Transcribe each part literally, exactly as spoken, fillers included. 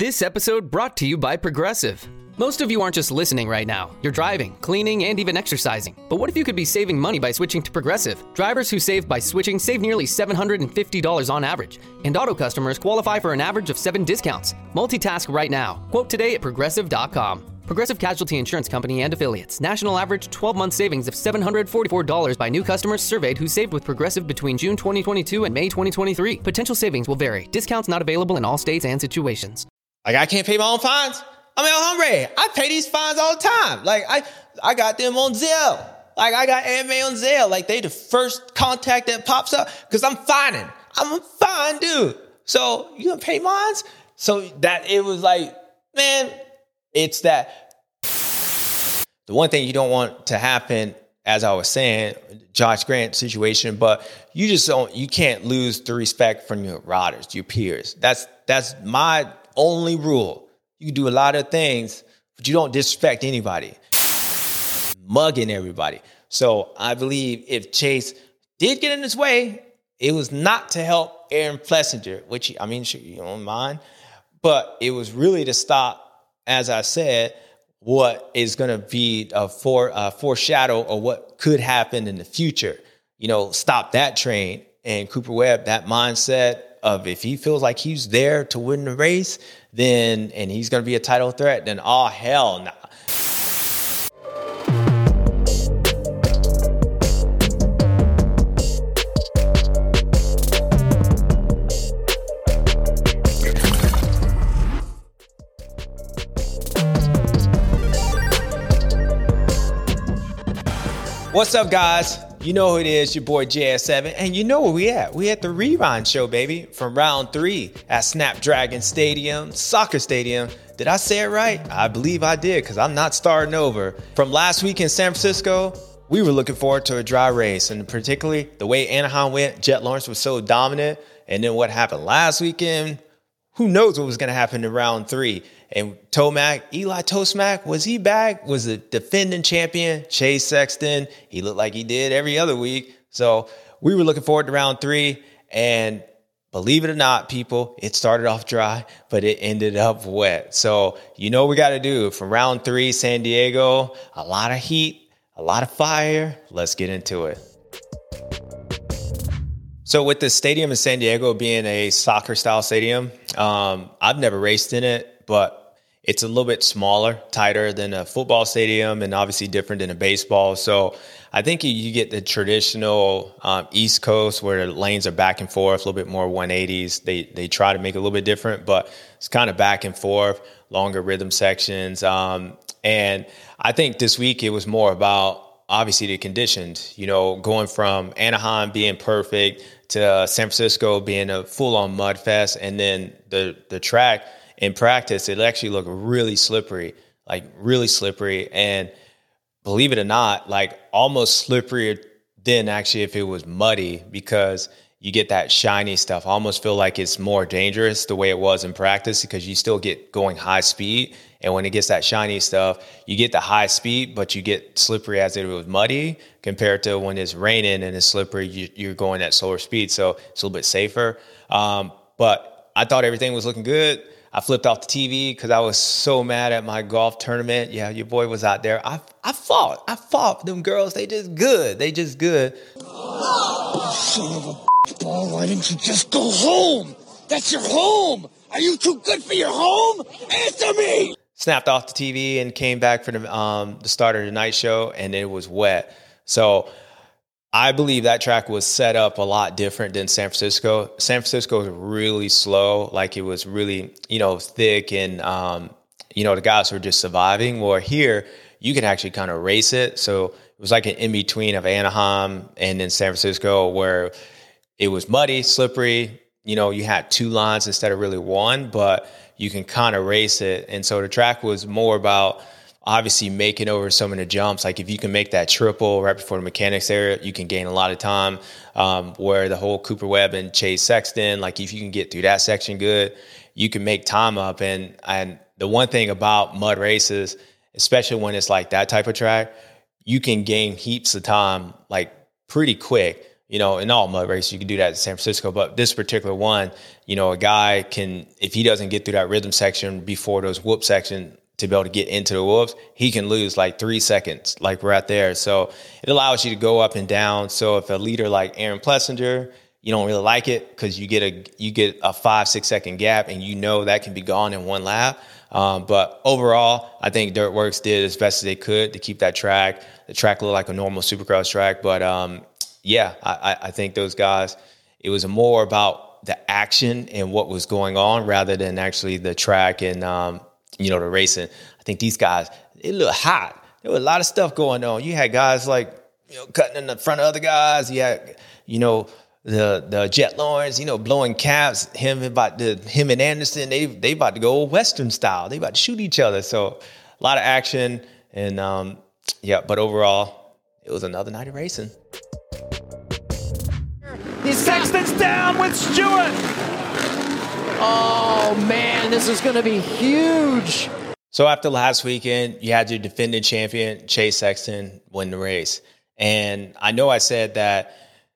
This episode brought to you by Progressive. Most of you aren't just listening right now. You're driving, cleaning, and even exercising. But what if you could be saving money by switching to Progressive? Drivers who save by switching save nearly seven hundred fifty dollars on average. And auto customers qualify for an average of seven discounts. Multitask right now. Quote today at progressive dot com. Progressive Casualty Insurance Company and Affiliates. National average twelve-month savings of seven hundred forty-four dollars by new customers surveyed who saved with Progressive between June twenty twenty-two and May twenty twenty-three. Potential savings will vary. Discounts not available in all states and situations. Like, I can't pay my own fines? I'm El Hombre. I pay these fines all the time. Like, I I got them on Zelle. Like, I got A M A on Zelle. Like, they the first contact that pops up because I'm fining. I'm a fine dude. So, you gonna pay mines? So, that it was like, man, it's that. The one thing you don't want to happen, as I was saying, Josh Grant situation, but you just don't, you can't lose the respect from your riders, your peers. That's, that's my only rule. You can do a lot of things, but you don't disrespect anybody, mugging everybody. So I believe if Chase did get in his way, it was not to help Aaron Plessinger, which, I mean, you don't mind, but it was really to stop, as I said, what is going to be a fore, uh, foreshadow of what could happen in the future. You know, stop that train. And Cooper Webb, that mindset of if he feels like he's there to win the race, then, and he's going to be a title threat, then, oh, hell no. Nah. What's up, guys? You know who it is, your boy J S seven, and you know where we at. We at the Rewind Show, baby, from round three at Snapdragon Stadium, Soccer Stadium. Did I say it right? I believe I did, because I'm not starting over. From last week in San Francisco, we were looking forward to a dry race, and particularly the way Anaheim went, Jet Lawrence was so dominant, and then what happened last weekend, who knows what was going to happen in round three. And Tomac, Eli Tomac, was he back? Was the defending champion, Chase Sexton. He looked like he did every other week. So we were looking forward to round three. And believe it or not, people, it started off dry, but it ended up wet. So you know what we got to do. From round three, San Diego, a lot of heat, a lot of fire. Let's get into it. So with the stadium in San Diego being a soccer style stadium, um, I've never raced in it, but it's a little bit smaller, tighter than a football stadium, and obviously different than a baseball. So I think you get the traditional um, East Coast where the lanes are back and forth, a little bit more one eighties. They they try to make it a little bit different, but it's kind of back and forth, longer rhythm sections. Um, and I think this week it was more about obviously the conditions, you know, going from Anaheim being perfect to uh, San Francisco being a full-on mud fest, and then the the track in practice, it actually looked really slippery, like really slippery. And believe it or not, like almost slipperier than actually if it was muddy, because you get that shiny stuff. I almost feel like it's more dangerous the way it was in practice, because you still get going high speed. And when it gets that shiny stuff, you get the high speed, but you get slippery as if it was muddy, compared to when it's raining and it's slippery, you, you're going at slower speed. So it's a little bit safer. Um, but I thought everything was looking good. I flipped off the T V because I was so mad at my golf tournament. Yeah, your boy was out there. I I fought. I fought. Them girls, they just good. They just good. Oh, son of a ball, why didn't you just go home? That's your home. Are you too good for your home? Answer me. Snapped off the T V and came back for the um the start of the night show, and it was wet. So I believe that track was set up a lot different than San Francisco. San Francisco was really slow, like it was really, you know, thick, and, um, you know, the guys were just surviving. Well, here, you can actually kind of race it. So it was like an in-between of Anaheim and then San Francisco, where it was muddy, slippery. You know, you had two lines instead of really one, but you can kind of race it. And so the track was more about obviously making over some of the jumps. Like if you can make that triple right before the mechanics area, you can gain a lot of time. Um, where the whole Cooper Webb and Chase Sexton, like if you can get through that section good, you can make time up. And and the one thing about mud races, especially when it's like that type of track, you can gain heaps of time like pretty quick. You know, in all mud races, you can do that in San Francisco. But this particular one, you know, a guy can, if he doesn't get through that rhythm section before those whoop section to be able to get into the whoops, he can lose like three seconds, like right there. So it allows you to go up and down. So if a leader like Aaron Plessinger, you don't really like it because you get a you get a five, six second gap and you know that can be gone in one lap. Um, but overall, I think Dirtworks did as best as they could to keep that track. The track looked like a normal Supercross track, but um, yeah, I, I think those guys, it was more about the action and what was going on rather than actually the track and, um, you know, the racing. I think these guys, they look hot. There was a lot of stuff going on. You had guys like, you know, cutting in the front of other guys. You had, you know, the the Jet Lawrence, you know, blowing caps. Him about the him and Anderson, they they about to go Western style. They about to shoot each other. So a lot of action and um, yeah. But overall, it was another night of racing. Sexton's down with Stewart. Oh, man, this is going to be huge. So after last weekend, you had your defending champion, Chase Sexton, win the race. And I know I said that,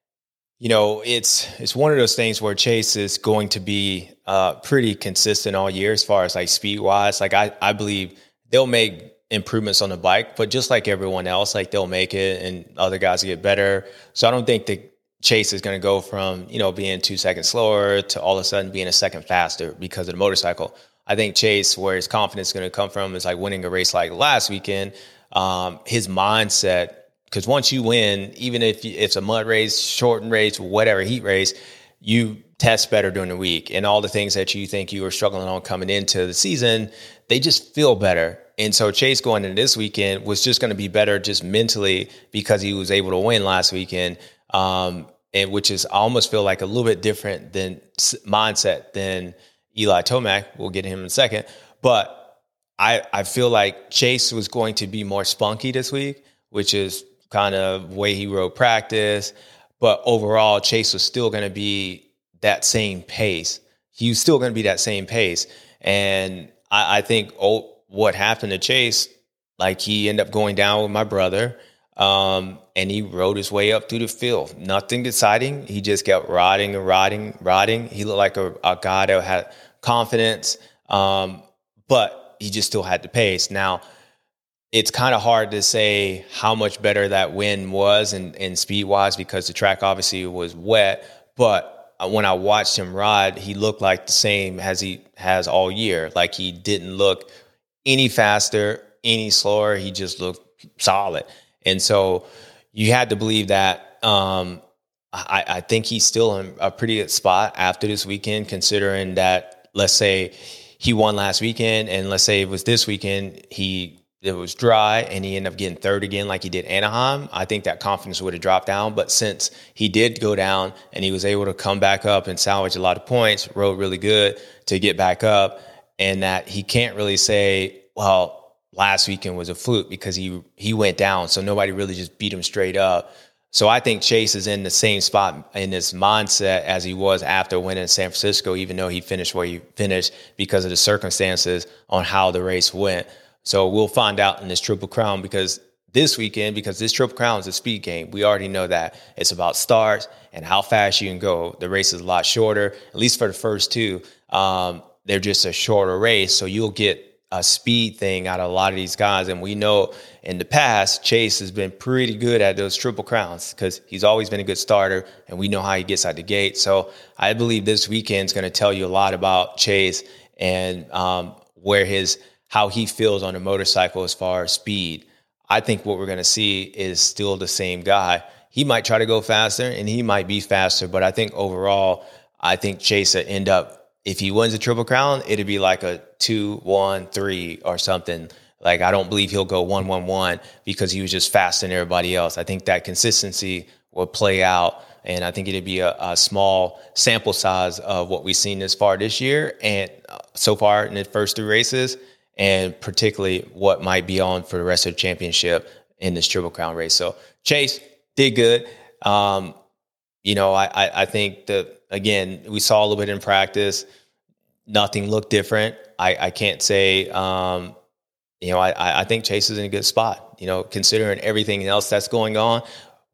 you know, it's it's one of those things where Chase is going to be uh, pretty consistent all year as far as like speed-wise. Like I, I believe they'll make improvements on the bike, but just like everyone else, like they'll make it and other guys get better. So I don't think that Chase is going to go from, you know, being two seconds slower to all of a sudden being a second faster because of the motorcycle. I think Chase, where his confidence is going to come from is like winning a race like last weekend. Um, his mindset, because once you win, even if it's a mud race, shortened race, whatever, heat race, you test better during the week. And all the things that you think you were struggling on coming into the season, they just feel better. And so Chase going into this weekend was just going to be better just mentally because he was able to win last weekend. Um, and which is, I almost feel like a little bit different than mindset than Eli Tomac. We'll get him in a second. But I, I feel like Chase was going to be more spunky this week, which is kind of the way he rode practice. But overall, Chase was still going to be that same pace. He was still going to be that same pace. And I, I think oh, what happened to Chase, like he ended up going down with my brother. Um, and he rode his way up through the field. Nothing exciting. He just kept riding and riding, riding. He looked like a, a guy that had confidence, um, but he just still had the pace. Now, it's kind of hard to say how much better that win was and, and speed-wise because the track obviously was wet. But when I watched him ride, he looked like the same as he has all year. Like he didn't look any faster, any slower. He just looked solid. And so you had to believe that. Um, I, I think he's still in a pretty good spot after this weekend, considering that, let's say he won last weekend and let's say it was this weekend, he it was dry and he ended up getting third again like he did Anaheim. I think that confidence would have dropped down. But since he did go down and he was able to come back up and salvage a lot of points, rode really good to get back up, and that he can't really say, well, last weekend was a fluke because he he went down, so nobody really just beat him straight up. So I think Chase is in the same spot in his mindset as he was after winning San Francisco, even though he finished where he finished because of the circumstances on how the race went. So we'll find out in this Triple Crown because this weekend, because this Triple Crown is a speed game. We already know that. It's about starts and how fast you can go. The race is a lot shorter, at least for the first two. Um, they're just a shorter race, so you'll get a speed thing out of a lot of these guys. And we know in the past, Chase has been pretty good at those Triple Crowns because he's always been a good starter and we know how he gets out the gate. So I believe this weekend is going to tell you a lot about Chase and um, where his, how he feels on a motorcycle as far as speed. I think what we're going to see is still the same guy. He might try to go faster and he might be faster, but I think overall, I think Chase will end up, if he wins a Triple Crown, it'd be like a two, one, three or something. Like, I don't believe he'll go one, one, one because he was just faster than everybody else. I think that consistency will play out, and I think it'd be a, a small sample size of what we've seen this far this year and uh, so far in the first three races, and particularly what might be on for the rest of the championship in this Triple Crown race. So Chase did good. Um, you know, I, I, I think that, again, we saw a little bit in practice. Nothing looked different. I, I can't say, um, you know, I, I think Chase is in a good spot, you know, considering everything else that's going on.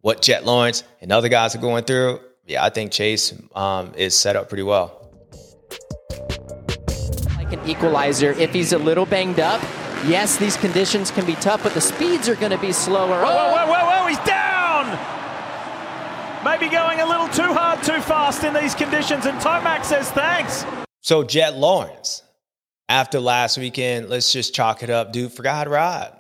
what Jet Lawrence and other guys are going through, yeah, I think Chase um, is set up pretty well. Like an equalizer, if he's a little banged up, yes, these conditions can be tough, but the speeds are going to be slower. Whoa, whoa, whoa, whoa, whoa, he's down! Maybe going a little too hard, too fast in these conditions, and Tomac says thanks. So Jet Lawrence, after last weekend, let's just chalk it up. Dude forgot how to ride.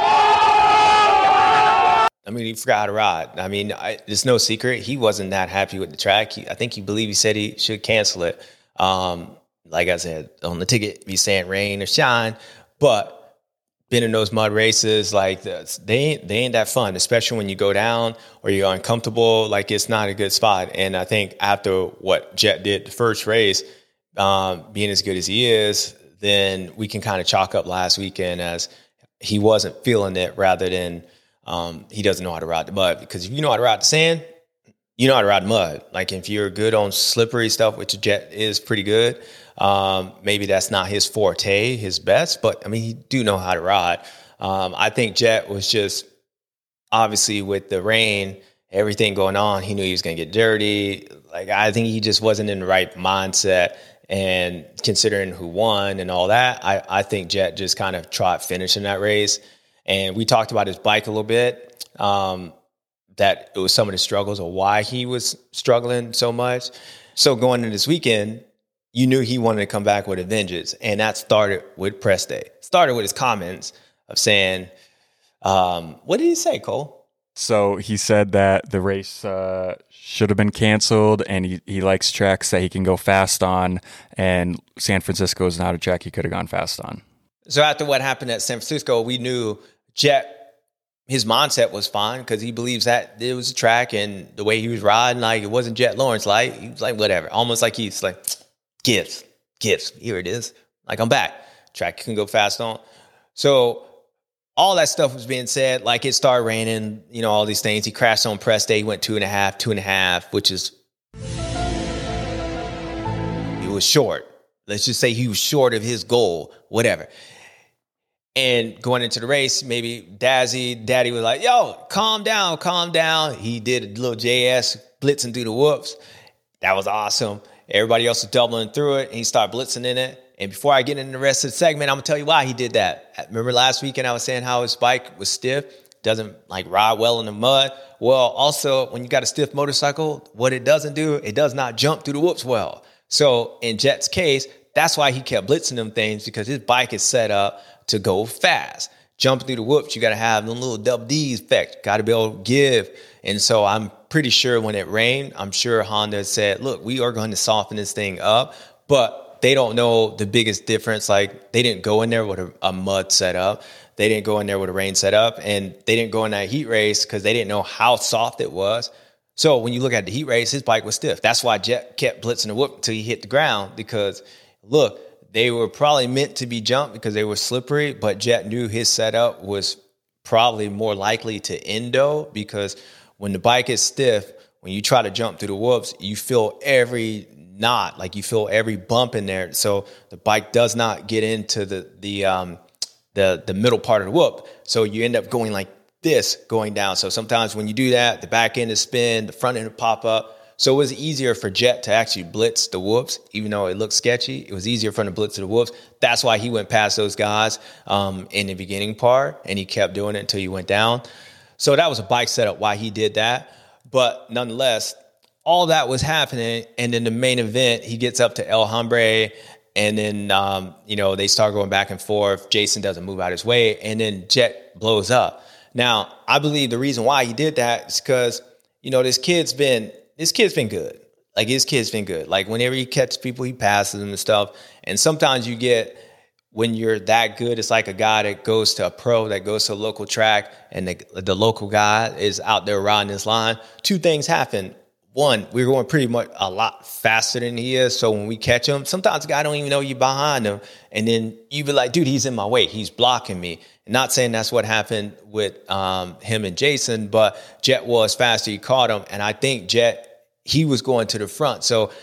I mean, he forgot how to ride. I mean, I, it's no secret. He wasn't that happy with the track. He, I think he believed he said he should cancel it. Um, like I said, on the ticket, be saying rain or shine. But being in those mud races, like this, they ain't, they ain't that fun, especially when you go down or you're uncomfortable. Like, it's not a good spot. And I think after what Jet did the first race, um, being as good as he is, then we can kind of chalk up last weekend as he wasn't feeling it rather than um, he doesn't know how to ride the mud. Because if you know how to ride the sand, you know how to ride mud. Like, if you're good on slippery stuff, which Jet is pretty good, um, maybe that's not his forte, his best, but I mean, he do know how to ride. Um, I think Jet was just, obviously with the rain, everything going on, he knew he was going to get dirty. Like, I think he just wasn't in the right mindset. And considering who won and all that, I, I think Jet just kind of tried finishing that race. And we talked about his bike a little bit, um, that it was some of the struggles or why he was struggling so much. So going into this weekend, you knew he wanted to come back with a vengeance. And that started with press day. Started with his comments of saying, um, what did he say, Cole? So he said that the race uh, should have been canceled, and he, he likes tracks that he can go fast on, and San Francisco is not a track he could have gone fast on. So after what happened at San Francisco, we knew Jet, his mindset was fine because he believes that it was a track, and the way he was riding, like, it wasn't Jet Lawrence. Like, he was like, whatever. Almost like he's like, gifts, gifts. Here it is. Like, I'm back. Track you can go fast on. So all that stuff was being said. Like, it started raining, you know, all these things. He crashed on press day. He went two and a half, two and a half, which is, he was short. Let's just say he was short of his goal, whatever. And going into the race, maybe Dazzy, Daddy was like, yo, calm down, calm down. He did a little J S blitzing through the whoops. That was awesome. Everybody else was doubling through it, and he started blitzing in it. And before I get into the rest of the segment, I'm going to tell you why he did that. Remember last weekend I was saying how his bike was stiff, doesn't like ride well in the mud. Well, also, when you got a stiff motorcycle, what it doesn't do, it does not jump through the whoops well. So in Jet's case, that's why he kept blitzing them things, because his bike is set up to go fast. Jumping through the whoops, you got to have them little double D's effect. Got to be able to give. And so I'm pretty sure when it rained, I'm sure Honda said, look, we are going to soften this thing up. But they don't know the biggest difference. Like, they didn't go in there with a, a mud setup. They didn't go in there with a rain setup. And they didn't go in that heat race because they didn't know how soft it was. So when you look at the heat race, his bike was stiff. That's why Jet kept blitzing the whoop until he hit the ground, because, look, they were probably meant to be jumped because they were slippery, but Jet knew his setup was probably more likely to endo, because when the bike is stiff, when you try to jump through the whoops, you feel every knot, like you feel every bump in there. So the bike does not get into the the um, the the middle part of the whoop. So you end up going like this, going down. So sometimes when you do that, the back end is spin, the front end will pop up. So it was easier for Jet to actually blitz the whoops, even though it looked sketchy. It was easier for him to blitz the whoops. That's why he went past those guys um, in the beginning part, and he kept doing it until he went down. So that was a bike setup why he did that. But nonetheless, all that was happening, and then the main event, he gets up to El Hombre, and then um, you know, they start going back and forth. Jason doesn't move out his way, and then Jet blows up. Now, I believe the reason why he did that is because, you know, this kid's been this kid's been good. Like, his kid's been good. Like, whenever he catches people, he passes them and stuff. And sometimes you get, when you're that good, it's like a guy that goes to a pro, that goes to a local track, and the, the local guy is out there riding his line. Two things happen. One, we're going pretty much a lot faster than he is. So when we catch him, sometimes the guy don't even know you're behind him. And then you be like, dude, he's in my way. He's blocking me. Not saying that's what happened with um, him and Jason, but Jet was faster. He caught him. And I think Jet, he was going to the front. So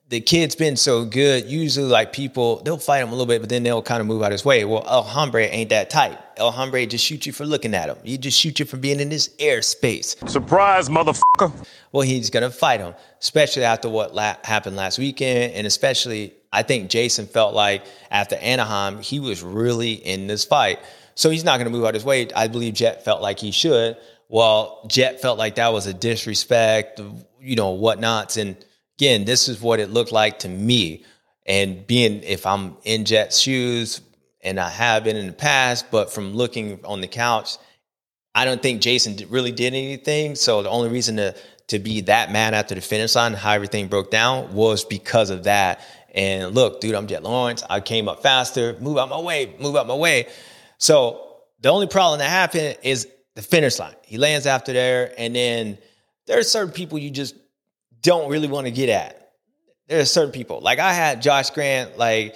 the kid's been so good. Usually, like, people, they'll fight him a little bit, but then they'll kind of move out his way. Well, El Hombre ain't that tight. El Hombre just shoot you for looking at him. He just shoot you for being in his airspace. Surprise, motherfucker. Well, he's going to fight him, especially after what la- happened last weekend. And especially, I think Jason felt like after Anaheim, he was really in this fight. So he's not going to move out his way. I believe Jet felt like he should. Well, Jet felt like that was a disrespect, you know, whatnots. And again, this is what it looked like to me. And being, if I'm in Jet's shoes, and I have been in the past, but from looking on the couch, I don't think Jason really did anything. So the only reason to, to be that mad after the finish line, how everything broke down, was because of that. And look, dude, I'm Jet Lawrence. I came up faster. Move out my way. Move out my way. So the only problem that happened is the finish line. He lands after there, and then there are certain people you just don't really want to get at. There are certain people. Like, I had Josh Grant, like,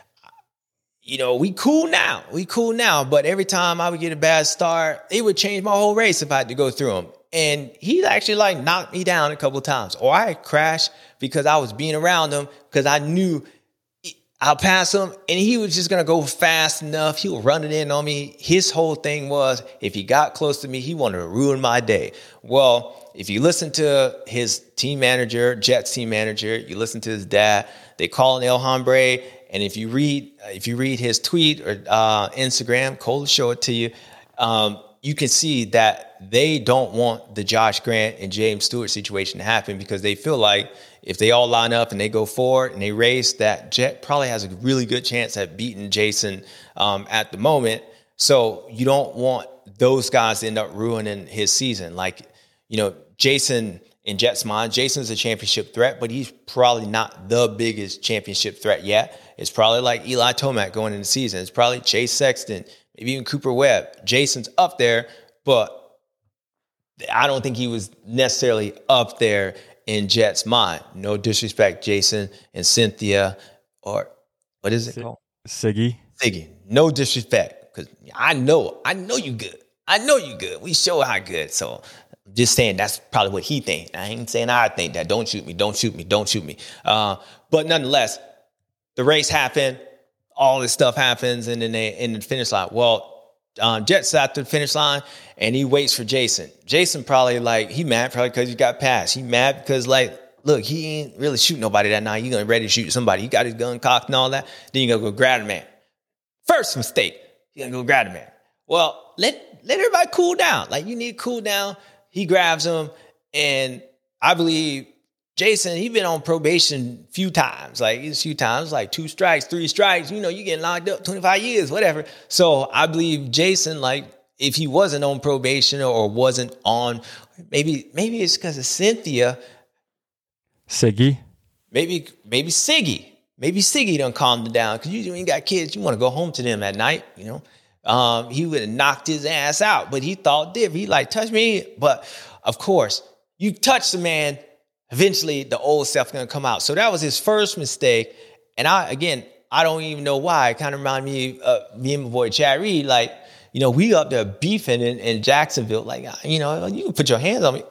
you know, we cool now. We cool now. But every time I would get a bad start, it would change my whole race if I had to go through him. And he actually, like, knocked me down a couple of times. Or I crashed because I was being around him because I knew I'll pass him, and he was just going to go fast enough. He was running in on me. His whole thing was, if he got close to me, he wanted to ruin my day. Well, if you listen to his team manager, Jets team manager, you listen to his dad, they call him El Hombre. And if you read if you read his tweet or uh, Instagram, Cole will show it to you, um, you can see that they don't want the Josh Grant and James Stewart situation to happen, because they feel like if they all line up and they go forward and they race, that Jet probably has a really good chance at beating Jason um, at the moment. So you don't want those guys to end up ruining his season. Like, you know, Jason, in Jet's mind, Jason's a championship threat, but he's probably not the biggest championship threat yet. It's probably like Eli Tomac going into the season. It's probably Chase Sexton, maybe even Cooper Webb. Jason's up there, but I don't think he was necessarily up there in Jet's mind. No disrespect, Jason and Cynthia, or what is it called? Siggy. Siggy. No disrespect, because I know, I know you good. I know you good. We show how good. So I'm just saying that's probably what he thinks. I ain't saying I think that. Don't shoot me. Don't shoot me. Don't shoot me. Uh, but nonetheless, the race happened. All this stuff happens, and then they in the finish line. Well, Um, Jet's out to the finish line, and he waits for Jason. Jason probably, like, he mad probably because he got passed. He mad because, like, look, he ain't really shoot nobody that night. He gonna ready to shoot somebody. He got his gun cocked and all that. Then you gonna go grab the man. First mistake, you gonna go grab the man. Well, let let everybody cool down. Like, you need to cool down. He grabs him, and I believe Jason, he been on probation a few times, like a few times, like two strikes, three strikes, you know, you getting locked up twenty-five years, whatever. So I believe Jason, like, if he wasn't on probation or wasn't on, maybe, maybe it's because of Cynthia. Siggy. Maybe, maybe Siggy. Maybe Siggy done calmed him down, because you, when you got kids, you want to go home to them at night, you know. Um, he would have knocked his ass out, but he thought different. He like, touch me. But of course, you touch the man, eventually the old self going to come out. So that was his first mistake. And I, again, I don't even know why. It kind of reminded me of me and my boy Chad Reed. Like, you know, we up there beefing in, in Jacksonville. Like, you know, you can put your hands on me.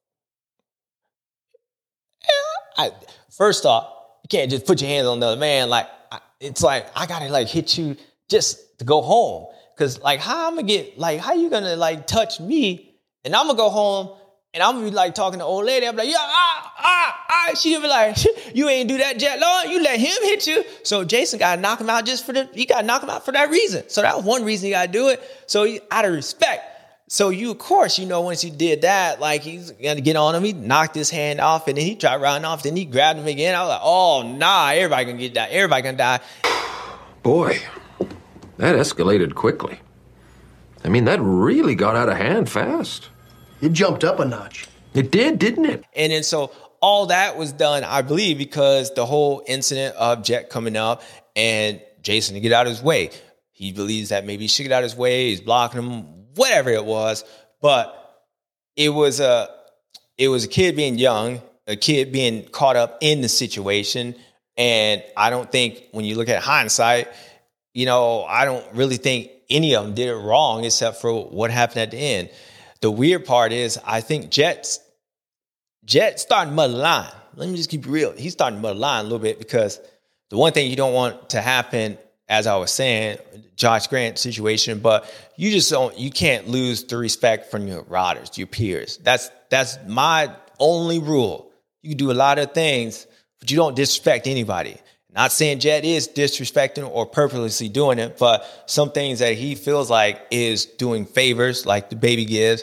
I, first off, you can't just put your hands on another man. Like, I, it's like, I got to like hit you just to go home. Cause like, how I'm gonna get, like, how you gonna like touch me and I'm gonna go home and I'm gonna be like talking to old lady. I'm like, yeah, ah, ah, ah. She gonna be like, you ain't do that, Jet Long. You let him hit you. So Jason got to knock him out just for the, he got to knock him out for that reason. So that was one reason he got to do it. So he, out of respect. So you, of course, you know, once he did that, like he's gonna get on him. He knocked his hand off and then he tried running off. Then he grabbed him again. I was like, oh, nah, everybody gonna get that. Everybody gonna die. Boy. That escalated quickly. I mean, that really got out of hand fast. It jumped up a notch. It did, didn't it? And then so all that was done, I believe, because the whole incident of Jet coming up and Jason to get out of his way. He believes that maybe he should get out of his way. He's blocking him, whatever it was. But it was a, it was a kid being young, a kid being caught up in the situation. And I don't think when you look at hindsight, you know, I don't really think any of them did it wrong except for what happened at the end. The weird part is I think Jets, Jet started mud line. let me just keep it real. He's starting to muddy the line a little bit because the one thing you don't want to happen, as I was saying, Josh Grant situation, but you just don't, you can't lose the respect from your riders, your peers. That's, that's my only rule. You can do a lot of things, but you don't disrespect anybody. Not saying Jet is disrespecting or purposely doing it, but some things that he feels like is doing favors, like the baby gives,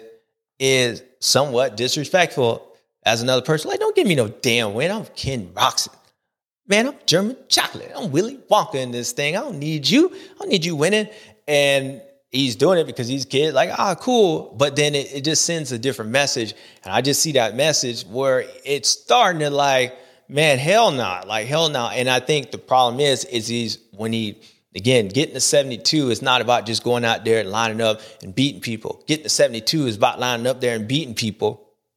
is somewhat disrespectful as another person. Like, don't give me no damn win. I'm Ken Roczen. Man, I'm German chocolate. I'm Willy Wonka in this thing. I don't need you. I don't need you winning. And he's doing it because he's a kid. Like, ah, cool. But then it, it just sends a different message. And I just see that message where it's starting to like, man, hell no. Nah. Like, hell no. Nah. And I think the problem is, is he's, when he, again, getting to seventy-two is not about just going out there and lining up and beating people. Getting to seventy-two is about lining up there and beating people.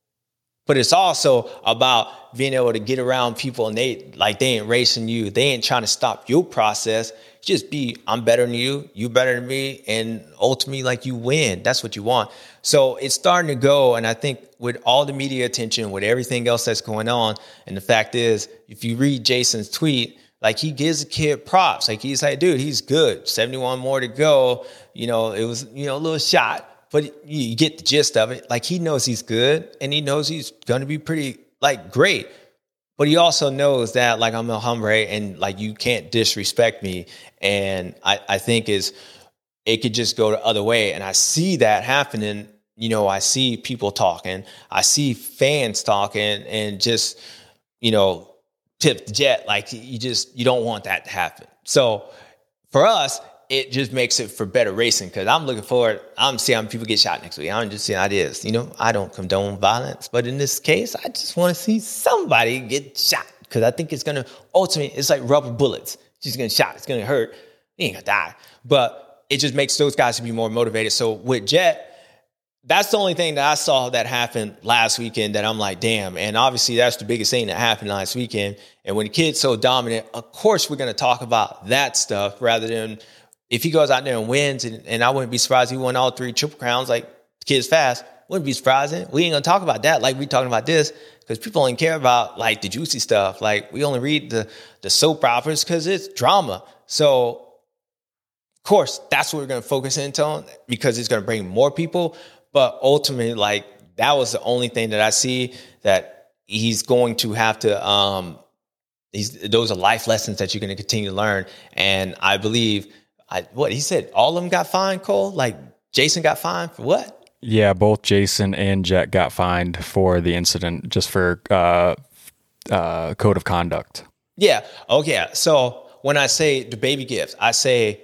But it's also about being able to get around people and they, like, they ain't racing you. They ain't trying to stop your process. Just be, I'm better than you, you better than me, and ultimately, like, you win. That's what you want. So it's starting to go, and I think with all the media attention, with everything else that's going on, and the fact is, if you read Jason's tweet, like, he gives the kid props. Like, he's like, dude, he's good. seventy-one more to go. You know, it was, you know, a little shot. But you get the gist of it. Like, he knows he's good, and he knows he's going to be pretty, like, great. But he also knows that, like, I'm El Hombre, and, like, you can't disrespect me. And I, I think is it could just go the other way. And I see that happening. You know, I see people talking. I see fans talking and just, you know, tip the Jet. Like, you just, you don't want that to happen. So for us, it just makes it for better racing because I'm looking forward. I'm seeing how people get shot next week. I'm just seeing ideas. You know, I don't condone violence, but in this case, I just want to see somebody get shot because I think it's going to ultimately, it's like rubber bullets. She's going to shot. It's going to hurt. He ain't going to die. But it just makes those guys to be more motivated. So with Jet, that's the only thing that I saw that happened last weekend that I'm like, damn. And obviously that's the biggest thing that happened last weekend. And when the kid's so dominant, of course we're going to talk about that stuff rather than if he goes out there and wins, and, and I wouldn't be surprised if he won all three Triple Crowns, like, the kid's fast, wouldn't be surprising. We ain't going to talk about that like we talking about this because people only care about, like, the juicy stuff. Like, we only read the, the soap operas because it's drama. So, of course, that's what we're going to focus into on because it's going to bring more people. But ultimately, like, that was the only thing that I see that he's going to have to um, – he's, those are life lessons that you're going to continue to learn. And I believe – I, what he said, all of them got fined, Cole? Like, Jason got fined for what? Yeah, both Jason and Jet got fined for the incident, just for uh, uh, code of conduct. Yeah. Okay. So when I say the baby gifts, I say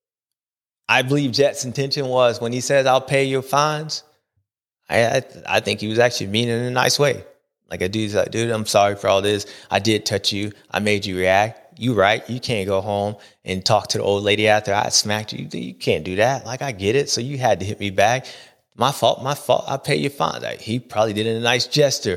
I believe Jet's intention was when he says I'll pay your fines. I I, I think he was actually meaning it in a nice way. Like, a dude's like, dude, I'm sorry for all this. I did touch you. I made you react. You right. You can't go home and talk to the old lady after I smacked you. You can't do that. Like, I get it. So you had to hit me back. My fault. My fault. I pay your fine. Like, he probably did it in a nice gesture.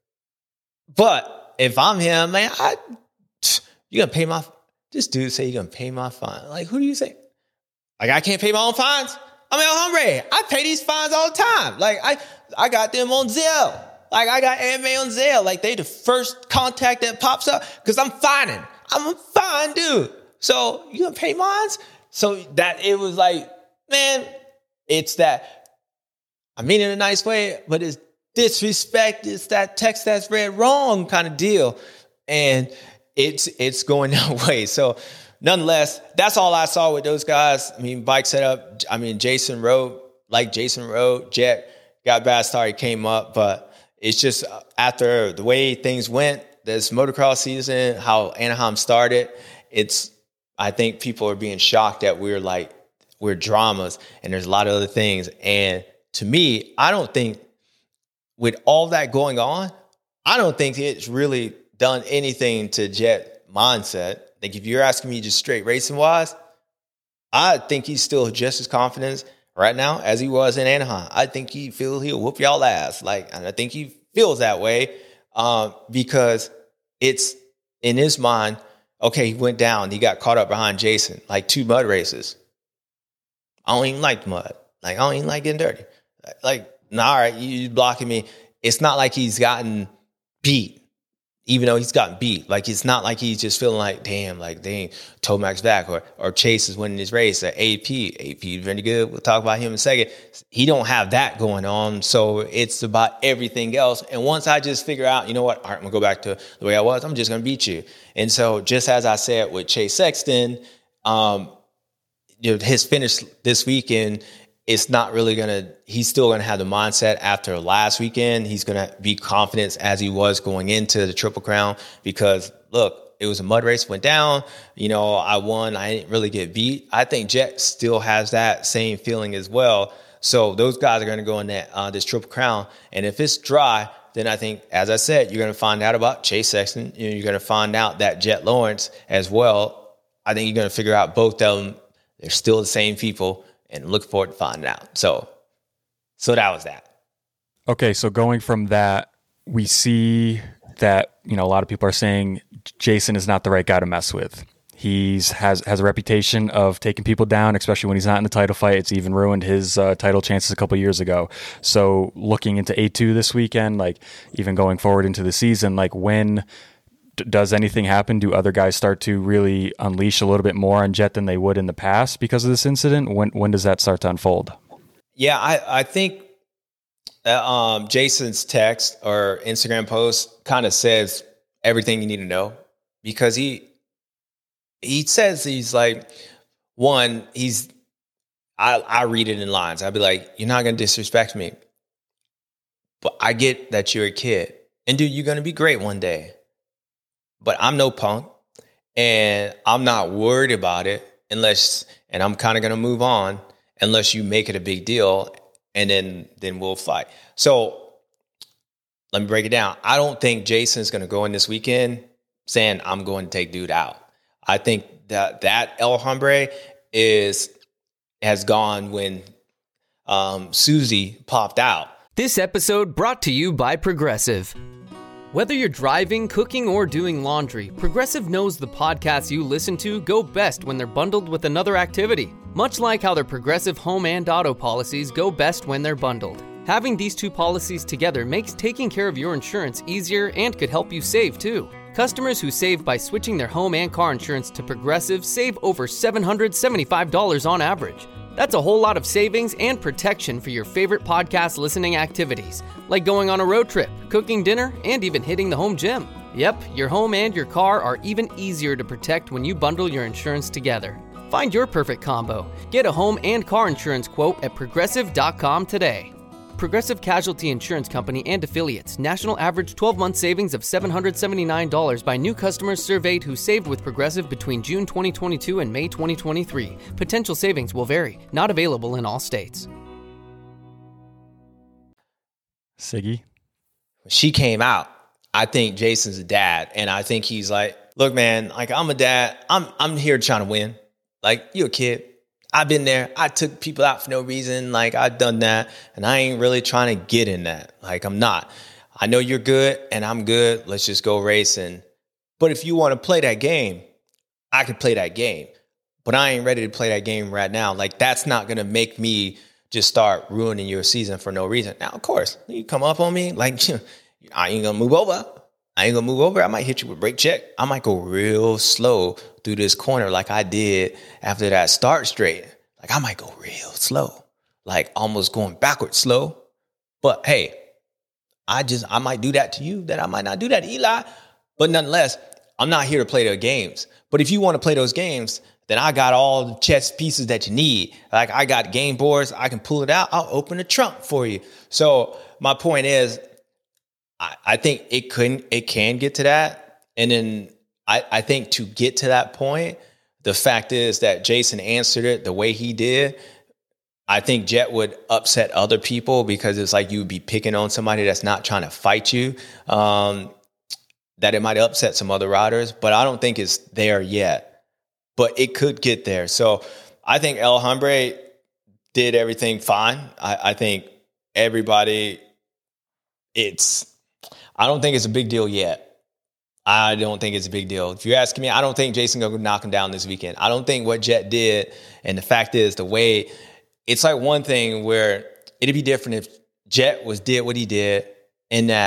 But if I'm him, man, I, you gonna pay my, this dude say you're gonna pay my fine. Like, who do you say? Like, I can't pay my own fines? I'm El Hombre. I pay these fines all the time. Like, I, I got them on Zelle. Like, I got A M A on Zelle. Like, they the first contact that pops up because I'm fining. I'm a fine dude. So you gonna pay mines? So that it was like, man, it's that, I mean it in a nice way, but it's disrespect. It's that text that's read wrong kind of deal. And it's it's going that way. So nonetheless, that's all I saw with those guys. I mean, bike setup. I mean, Jason rode like Jason rode. Jet got bad start. He came up, but it's just after the way things went, this motocross season, how Anaheim started, it's, I think people are being shocked that we're like, we're dramas and there's a lot of other things. And to me, I don't think with all that going on, I don't think it's really done anything to Jet mindset. Like, if you're asking me just straight racing wise, I think he's still just as confident right now as he was in Anaheim. I think he feels he'll whoop y'all ass. Like, and I think he feels that way um, because it's in his mind. Okay, he went down. He got caught up behind Jason, like two mud races. I don't even like mud. Like, I don't even like getting dirty. Like, nah, all right, you blocking me. It's not like he's gotten beat. even though he's gotten beat. Like, it's not like he's just feeling like, damn, like, dang, Tomac's back, or or Chase is winning his race, or A P. A P is very good. We'll talk about him in a second. He don't have that going on, so it's about everything else. And once I just figure out, you know what, all right, I'm going to go back to the way I was, I'm just going to beat you. And so just as I said with Chase Sexton, um, you know, his finish this weekend, it's not really going to, he's still going to have the mindset after last weekend. He's going to be confident as he was going into the Triple Crown, because look, it was a mud race, went down, you know, I won. I didn't really get beat. I think Jet still has that same feeling as well. So those guys are going to go in that, uh, this Triple Crown. And if it's dry, then I think, as I said, you're going to find out about Chase Sexton. You know, you're going to find out that Jet Lawrence as well. I think you're going to figure out both of them. They're still the same people. And look forward to finding out. So, so that was that. Okay, so going from that, we see that, you know, a lot of people are saying Jason is not the right guy to mess with. He's has has a reputation of taking people down, especially when he's not in the title fight. It's even ruined his uh, title chances a couple years ago. So looking into A two this weekend, like even going forward into the season, like when does anything happen? Do other guys start to really unleash a little bit more on Jet than they would in the past because of this incident? When when does that start to unfold? Yeah, I, I think uh, um, Jason's text or Instagram post kind of says everything you need to know, because he he says he's like, one, he's I, I read it in lines. I'd be like, you're not going to disrespect me, but I get that you're a kid. And dude, you're going to be great one day. But I'm no punk, and I'm not worried about it unless, and I'm kind of going to move on unless you make it a big deal, and then then we'll fight. So let me break it down. I don't think Jason's going to go in this weekend saying I'm going to take dude out. I think that that El Hombre is has gone when um, Susie popped out. This episode brought to you by Progressive. Whether you're driving, cooking, or doing laundry, Progressive knows the podcasts you listen to go best when they're bundled with another activity. Much like how their Progressive home and auto policies go best when they're bundled. Having these two policies together makes taking care of your insurance easier and could help you save too. Customers who save by switching their home and car insurance to Progressive save over seven hundred seventy-five dollars on average. That's a whole lot of savings and protection for your favorite podcast listening activities, like going on a road trip, cooking dinner, and even hitting the home gym. Yep, your home and your car are even easier to protect when you bundle your insurance together. Find your perfect combo. Get a home and car insurance quote at progressive dot com today. Progressive Casualty Insurance Company and Affiliates. National average twelve-month savings of seven hundred seventy-nine dollars by new customers surveyed who saved with Progressive between June twenty twenty-two and May twenty twenty-three. Potential savings will vary. Not available in all states. Siggy? She came out. I think Jason's a dad, and I think he's like, look, man, like, I'm a dad. I'm I'm here trying to win. Like, you're a kid. I've been there. I took people out for no reason. Like, I've done that, and I ain't really trying to get in that. Like, I'm not. I know you're good, and I'm good. Let's just go racing. But if you want to play that game, I could play that game. But I ain't ready to play that game right now. Like, that's not going to make me just start ruining your season for no reason. Now, of course, you come up on me, like, I ain't going to move over. I ain't going to move over. I might hit you with brake check. I might go real slow through this corner like I did after that start straight. Like, I might go real slow, like almost going backwards slow. But hey, I just, I might do that to you, that I might not do that to Eli. But nonetheless, I'm not here to play their games. But if you want to play those games, then I got all the chess pieces that you need. Like, I got game boards. I can pull it out. I'll open the trunk for you. So my point is, I, I think it couldn't, it can get to that. And then I, I think to get to that point, the fact is that Jason answered it the way he did. I think Jet would upset other people because it's like you would be picking on somebody that's not trying to fight you. Um, that it might upset some other riders, but I don't think it's there yet. But it could get there. So I think El Hombre did everything fine. I, I think everybody, it's, I don't think it's a big deal yet. I don't think it's a big deal. If you're asking me, I don't think Jason going to knock him down this weekend. I don't think what Jet did, and the fact is the way, it's like one thing where it'd be different if Jet was did what he did in that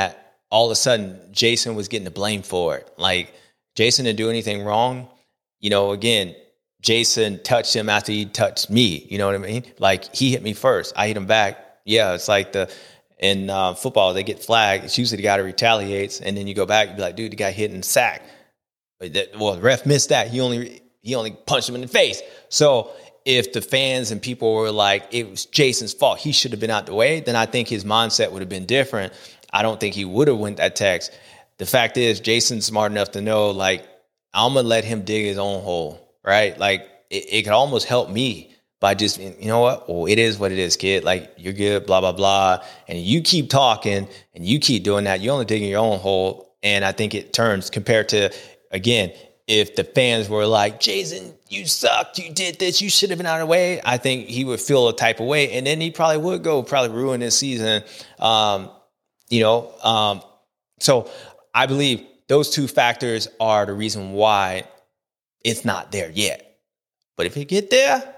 all of a sudden Jason was getting the blame for it. Like, Jason didn't do anything wrong. You know, again, Jason touched him after he touched me. You know what I mean? Like, he hit me first. I hit him back. Yeah, it's like the in uh, football, they get flagged. It's usually the guy that retaliates, and then you go back and be like, dude, the guy hit in the sack. Well, the ref missed that. He only he only punched him in the face. So if the fans and people were like, it was Jason's fault, he should have been out the way, then I think his mindset would have been different. I don't think he would have went that text. The fact is, Jason's smart enough to know, like, I'm going to let him dig his own hole, right? Like, it, it could almost help me by just, you know what? Well, it is what it is, kid. Like, you're good, blah, blah, blah. And you keep talking and you keep doing that. You're only digging your own hole. And I think it turns compared to, again, if the fans were like, Jason, you sucked, you did this, you should have been out of the way, I think he would feel a type of way. And then he probably would go, probably ruin his season. Um, you know, um, so I believe those two factors are the reason why it's not there yet. But if it get there,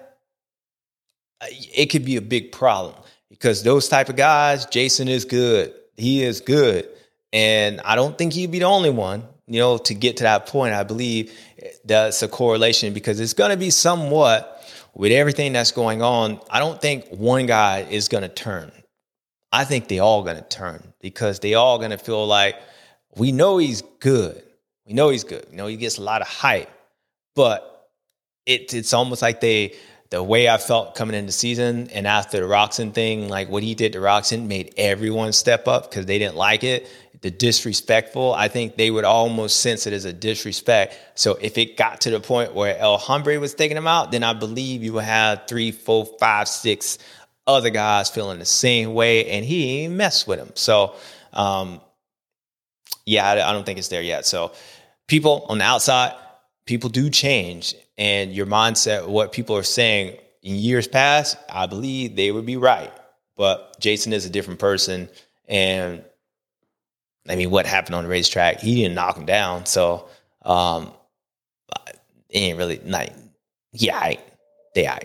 it could be a big problem because those type of guys, Jason is good. He is good. And I don't think he'd be the only one, you know, to get to that point. I believe that's a correlation because it's going to be somewhat with everything that's going on. I don't think one guy is going to turn. I think they all going to turn because they all going to feel like we know he's good. We know he's good. You know, he gets a lot of hype, but it, it's almost like they, the way I felt coming into the season and after the Roxon thing, like what he did to Roxon made everyone step up because they didn't like it. The disrespectful, I think they would almost sense it as a disrespect. So if it got to the point where El Hombre was taking him out, then I believe you would have three, four, five, six other guys feeling the same way, and he ain't mess with him. So, um, yeah, I, I don't think it's there yet. So people on the outside, people do change, and your mindset, what people are saying in years past, I believe they would be right. But Jason is a different person, and I mean, what happened on the racetrack? He didn't knock him down, so um, it ain't really like, yeah, I, they I.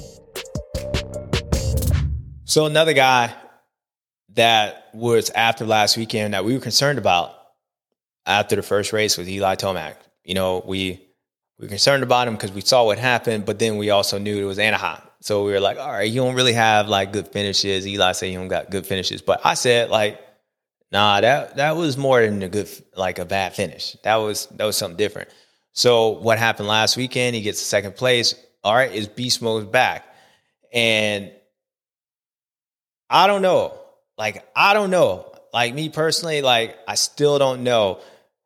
So another guy that was after last weekend that we were concerned about after the first race was Eli Tomac. You know, we we were concerned about him because we saw what happened, but then we also knew it was Anaheim. So we were like, all right, you don't really have like good finishes. Eli said you don't got good finishes, but I said like, nah, that that was more than a good, like a bad finish. That was that was something different. So what happened last weekend? He gets second place. All right, is Beast Mode back? And I don't know. Like, I don't know. Like, me personally, like, I still don't know.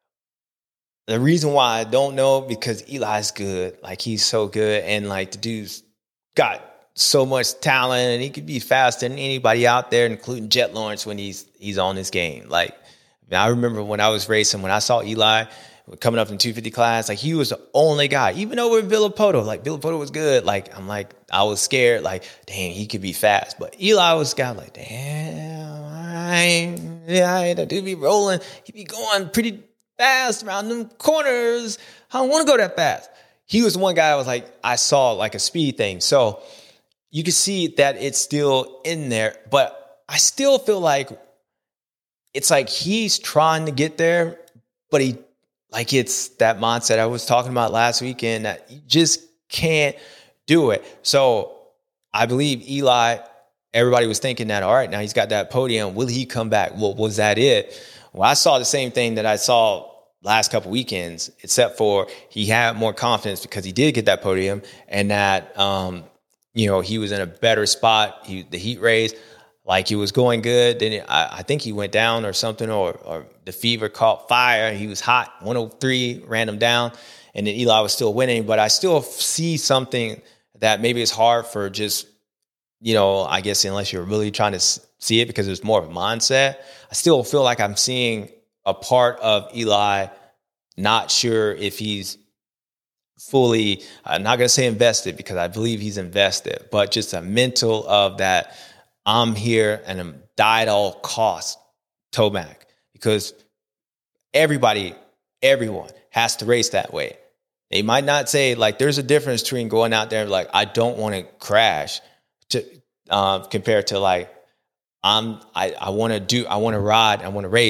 The reason why I don't know, because Eli's good. Like, he's so good. And, like, the dude's got so much talent, and he could be faster than anybody out there, including Jet Lawrence when he's he's on his game. Like, I remember when I was racing, when I saw Eli coming up in two fifty class, like, he was the only guy, even though we're Villapoto, like, Villapoto was good. Like, I'm like, I was scared, like, dang, he could be fast. But Eli was guy like, damn, I, yeah, that dude be rolling. He be going pretty fast around them corners. I don't want to go that fast. He was the one guy I was like, I saw like a speed thing. So you can see that it's still in there, but I still feel like it's like he's trying to get there, but he, like, it's that mindset I was talking about last weekend that you just can't do it. So I believe Eli, everybody was thinking that, all right, now he's got that podium. Will he come back? Well, was that it? Well, I saw the same thing that I saw last couple weekends, except for he had more confidence because he did get that podium, and that, um, you know, he was in a better spot. He, the heat race, like, he was going good. Then it, I, I think he went down or something, or, or the fever caught fire. He was hot. one oh three ran him down, and then Eli was still winning. But I still see something that maybe it's hard for just, you know, I guess unless you're really trying to see it because it's more of a mindset. I still feel like I'm seeing a part of Eli, not sure if he's fully, I'm not going to say invested because I believe he's invested, but just a mental of that I'm here and I'm die at all costs, Tomac, because everybody, everyone has to race that way. They might not say, like, there's a difference between going out there and like, I don't want to crash to uh, compared to like, I'm, I, I want to do, I want to ride, I want to race.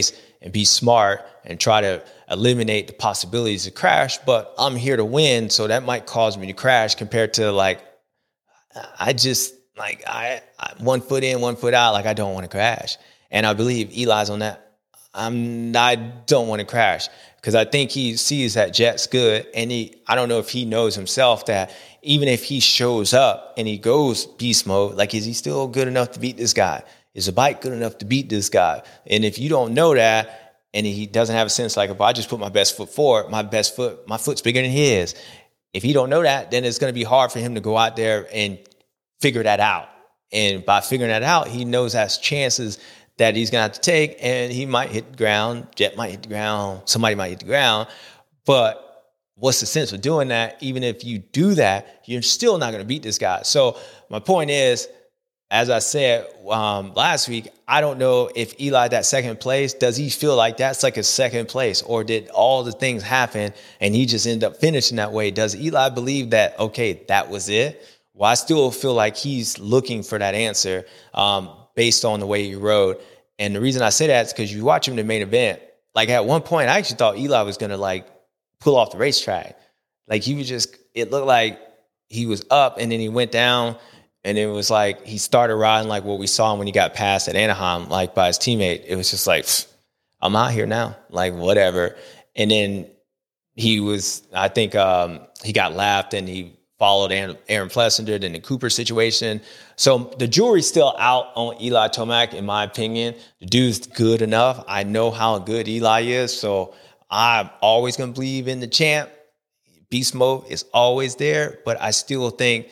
and be smart and try to eliminate the possibilities of crash. But I'm here to win, so that might cause me to crash compared to like, I just like I, I one foot in, one foot out. Like I don't want to crash. And I believe Eli's on that. I'm I don't want to crash because I think he sees that Jet's good. And he, I don't know if he knows himself that even if he shows up and he goes beast mode, like, is he still good enough to beat this guy? Is the bike good enough to beat this guy? And if you don't know that, and he doesn't have a sense like, if I just put my best foot forward, my best foot, my foot's bigger than his. If he don't know that, then it's going to be hard for him to go out there and figure that out. And by figuring that out, he knows that's chances that he's going to have to take, and he might hit the ground. Jet might hit the ground. Somebody might hit the ground. But what's the sense of doing that? Even if you do that, you're still not going to beat this guy. So my point is, as I said um, last week, I don't know if Eli, that second place, does he feel like that's like a second place, or did all the things happen and he just end up finishing that way? Does Eli believe that, okay, that was it? Well, I still feel like he's looking for that answer um, based on the way he rode. And the reason I say that is because you watch him in the main event. Like at one point, I actually thought Eli was going to like pull off the racetrack. Like he was just, it looked like he was up and then he went down. And it was like he started riding like what we saw when he got passed at Anaheim, like by his teammate. It was just like, I'm out here now, like whatever. And then he was, I think um, he got lapped and he followed Aaron Plessinger, then the Cooper situation. So the jury's still out on Eli Tomac, in my opinion. The dude's good enough. I know how good Eli is. So I'm always going to believe in the champ. Beast mode is always there, but I still think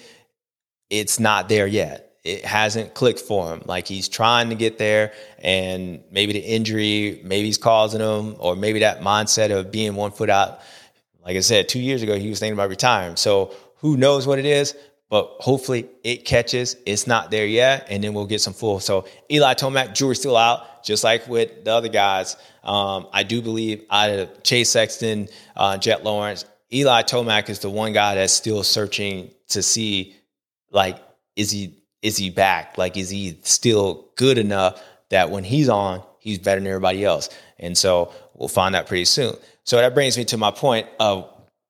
it's not there yet. It hasn't clicked for him. Like he's trying to get there, and maybe the injury, maybe he's causing him, or maybe that mindset of being one foot out. Like I said, two years ago, he was thinking about retiring. So who knows what it is, but hopefully it catches. It's not there yet, and then we'll get some full. So Eli Tomac, jury's still out, just like with the other guys. Um, I do believe out of Chase Sexton, uh, Jet Lawrence, Eli Tomac is the one guy that's still searching to see, like, is he is he back? Like, is he still good enough that when he's on, he's better than everybody else? And so we'll find out pretty soon. So that brings me to my point of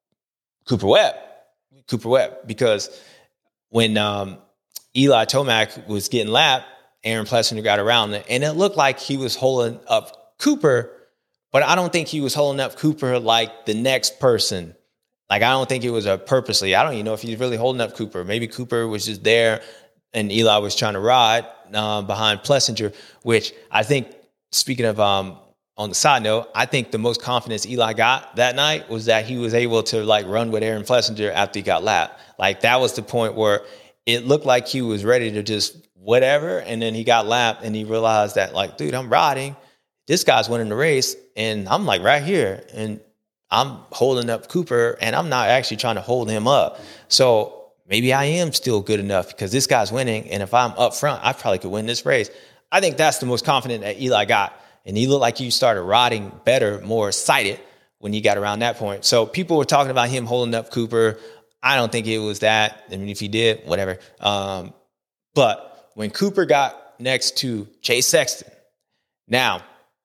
Cooper Webb. Cooper Webb, because when um, Eli Tomac was getting lapped, Aaron Plessinger got around it, and it looked like he was holding up Cooper, but I don't think he was holding up Cooper like the next person. Like, I don't think it was a purposely. I don't even know if he's really holding up Cooper. Maybe Cooper was just there and Eli was trying to ride uh, behind Plessinger, which I think, speaking of, um, on the side note, I think the most confidence Eli got that night was that he was able to, like, run with Aaron Plessinger after he got lapped. Like, that was the point where it looked like he was ready to just whatever, and then he got lapped and he realized that, like, dude, I'm riding. This guy's winning the race, and I'm, like, right here. And I'm holding up Cooper, and I'm not actually trying to hold him up. So maybe I am still good enough because this guy's winning, and if I'm up front, I probably could win this race. I think that's the most confident that Eli got, and he looked like he started riding better, more excited when he got around that point. So people were talking about him holding up Cooper. I don't think it was that. I mean, if he did, whatever. Um, but when Cooper got next to Chase Sexton, now,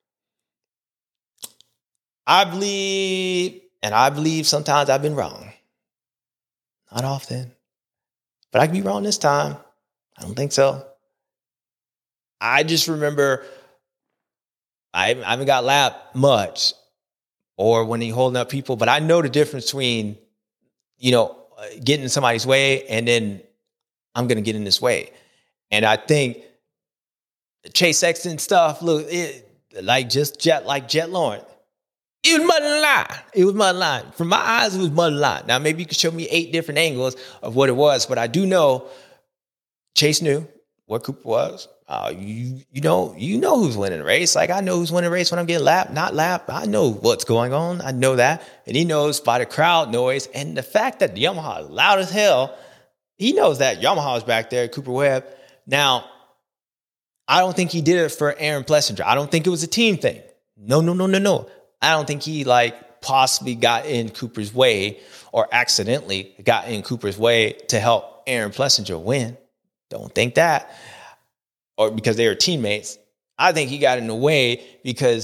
I believe, and I believe sometimes I've been wrong. Not often. But I could be wrong this time. I don't think so. I just remember I haven't got lapped much, or when he holding up people, but I know the difference between, you know, getting in somebody's way and then I'm going to get in this way. And I think the Chase Sexton stuff, look, it, like just Jet, like Jet Lawrence. It was mud and line. It was mud and line. From my eyes, it was mud and line. Now, maybe you could show me eight different angles of what it was, but I do know Chase knew what Cooper was. Uh, you you know you know who's winning the race. Like, I know who's winning the race when I'm getting lapped, not lapped. I know what's going on. I know that. And he knows by the crowd noise and the fact that the Yamaha is loud as hell. He knows that Yamaha is back there, Cooper Webb. Now, I don't think he did it for Aaron Plessinger. I don't think it was a team thing. No, no, no, no, no. I don't think he, like, possibly got in Cooper's way or accidentally got in Cooper's way to help Aaron Plessinger win. Don't think that. Or because they were teammates. I think he got in the way because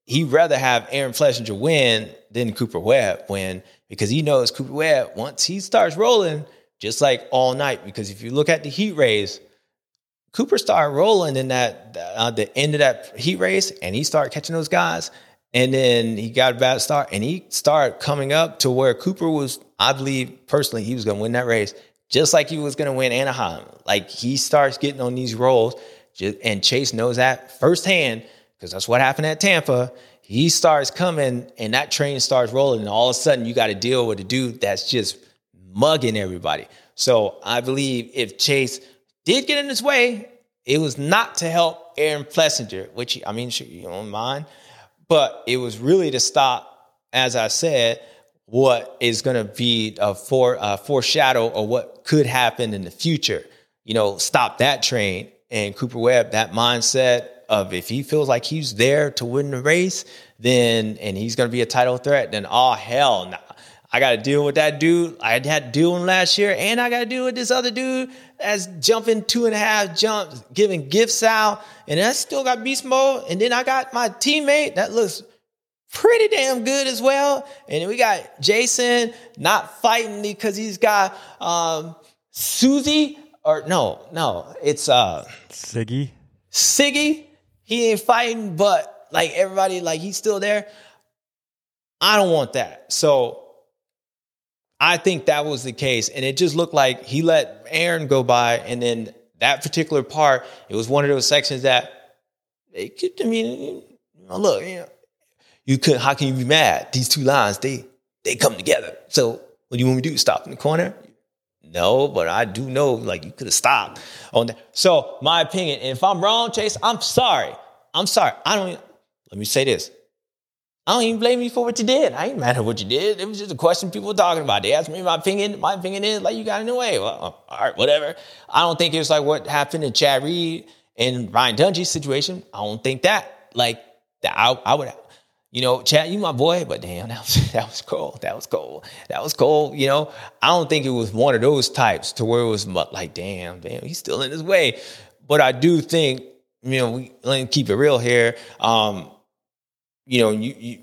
he'd rather have Aaron Plessinger win than Cooper Webb win, because he knows Cooper Webb, once he starts rolling, just like all night, because if you look at the heat race, Cooper started rolling in that uh, the end of that heat race, and he started catching those guys, and then he got a bad start, and he started coming up to where Cooper was, I believe personally, he was going to win that race, just like he was going to win Anaheim. Like, he starts getting on these rolls, and Chase knows that firsthand, because that's what happened at Tampa. He starts coming, and that train starts rolling, and all of a sudden you got to deal with a dude that's just mugging everybody. So I believe if Chase did get in his way, it was not to help Aaron Plessinger, which, I mean, sure, you don't mind, but it was really to stop, as I said, what is going to be a fore, uh, foreshadow of what could happen in the future. You know, stop that train. And Cooper Webb, that mindset of if he feels like he's there to win the race, then, and he's going to be a title threat, then, oh, hell no. Nah. I got to deal with that dude. I had to deal with him last year, and I got to deal with this other dude that's jumping two and a half jumps, giving gifts out, and I still got beast mode. And then I got my teammate that looks pretty damn good as well. And then we got Jason not fighting because he's got um, Susie, or no, no, it's uh, Siggy. Siggy. He ain't fighting, but like everybody, like he's still there. I don't want that. So I think that was the case. And it just looked like he let Aaron go by. And then that particular part, it was one of those sections that they could, I mean, you know, look, you know, you could, how can you be mad? These two lines, they, they come together. So what do you want me to do? Stop in the corner? No, but I do know, like, you could have stopped on that. So my opinion, and if I'm wrong, Chase, I'm sorry. I'm sorry. I don't, let me say this. I don't even blame you for what you did. I ain't mad at what you did. It was just a question people were talking about. They asked me my opinion. My opinion is, like, you got in the way. Well, all right, whatever. I don't think it was like what happened in Chad Reed and Ryan Dungey's situation. I don't think that. Like, that I, I would, you know, Chad, you my boy, but damn, that was, that was cold. That was cold. That was cold. You know, I don't think it was one of those types to where it was like, damn, damn, he's still in his way. But I do think, you know, we, let me keep it real here. Um, You know, you, you,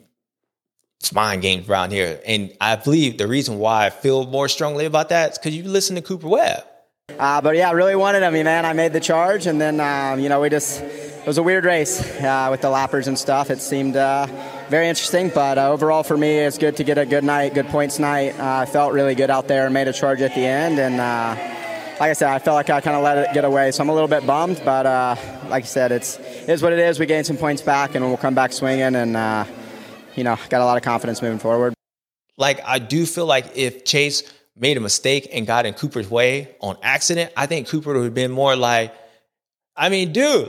it's mind games around here. And I believe the reason why I feel more strongly about that is because you listen to Cooper Webb. Uh, but, yeah, I really wanted him, man. I made the charge, and then, um, you know, we just – it was a weird race uh, with the lappers and stuff. It seemed uh, very interesting, but uh, overall for me, it's good to get a good night, good points night. Uh, I felt really good out there and made a charge at the end, and uh, like I said, I felt like I kind of let it get away, so I'm a little bit bummed, but uh, like I said, it's, it is what it is. We gained some points back, and we'll come back swinging, and, uh, you know, got a lot of confidence moving forward. Like, I do feel like if Chase made a mistake and got in Cooper's way on accident, I think Cooper would have been more like, I mean, dude,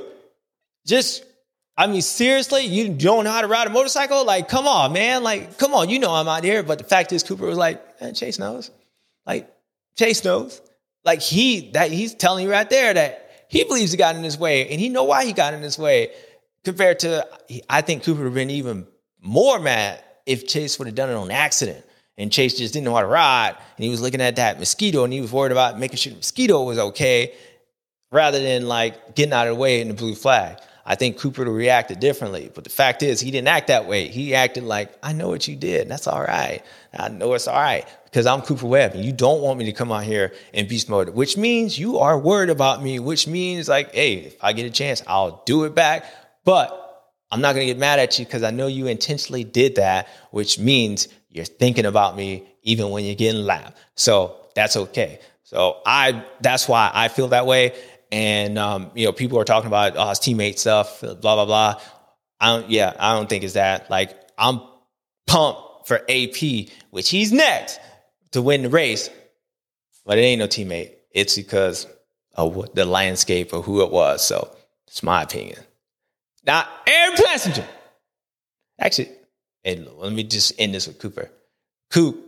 just, I mean, seriously, you don't know how to ride a motorcycle? Like, come on, man. Like, come on, you know I'm out here. But the fact is, Cooper was like, eh, Chase knows. Like, Chase knows. Like, he, that he's telling you right there that he believes he got in his way, and he know why he got in his way. Compared to, I think Cooper would have been even more mad if Chase would have done it on accident. And Chase just didn't know how to ride, and he was looking at that mosquito, and he was worried about making sure the mosquito was okay, rather than, like, getting out of the way in the blue flag. I think Cooper would have reacted differently. But the fact is, he didn't act that way. He acted like, I know what you did. That's all right. I know it's all right because I'm Cooper Webb, and you don't want me to come out here in beast mode, which means you are worried about me, which means, like, hey, if I get a chance, I'll do it back. But I'm not going to get mad at you because I know you intentionally did that, which means you're thinking about me even when you're getting lapped. So that's okay. So I that's why I feel that way. And, um, you know, people are talking about oh, his teammate stuff, blah, blah, blah. I don't, yeah, I don't think it's that. Like, I'm pumped for A P, which he's next to win the race. But it ain't no teammate. It's because of what, the landscape of who it was. So it's my opinion. Now, Aaron Plessinger. Actually, and let me just end this with Cooper. Coop.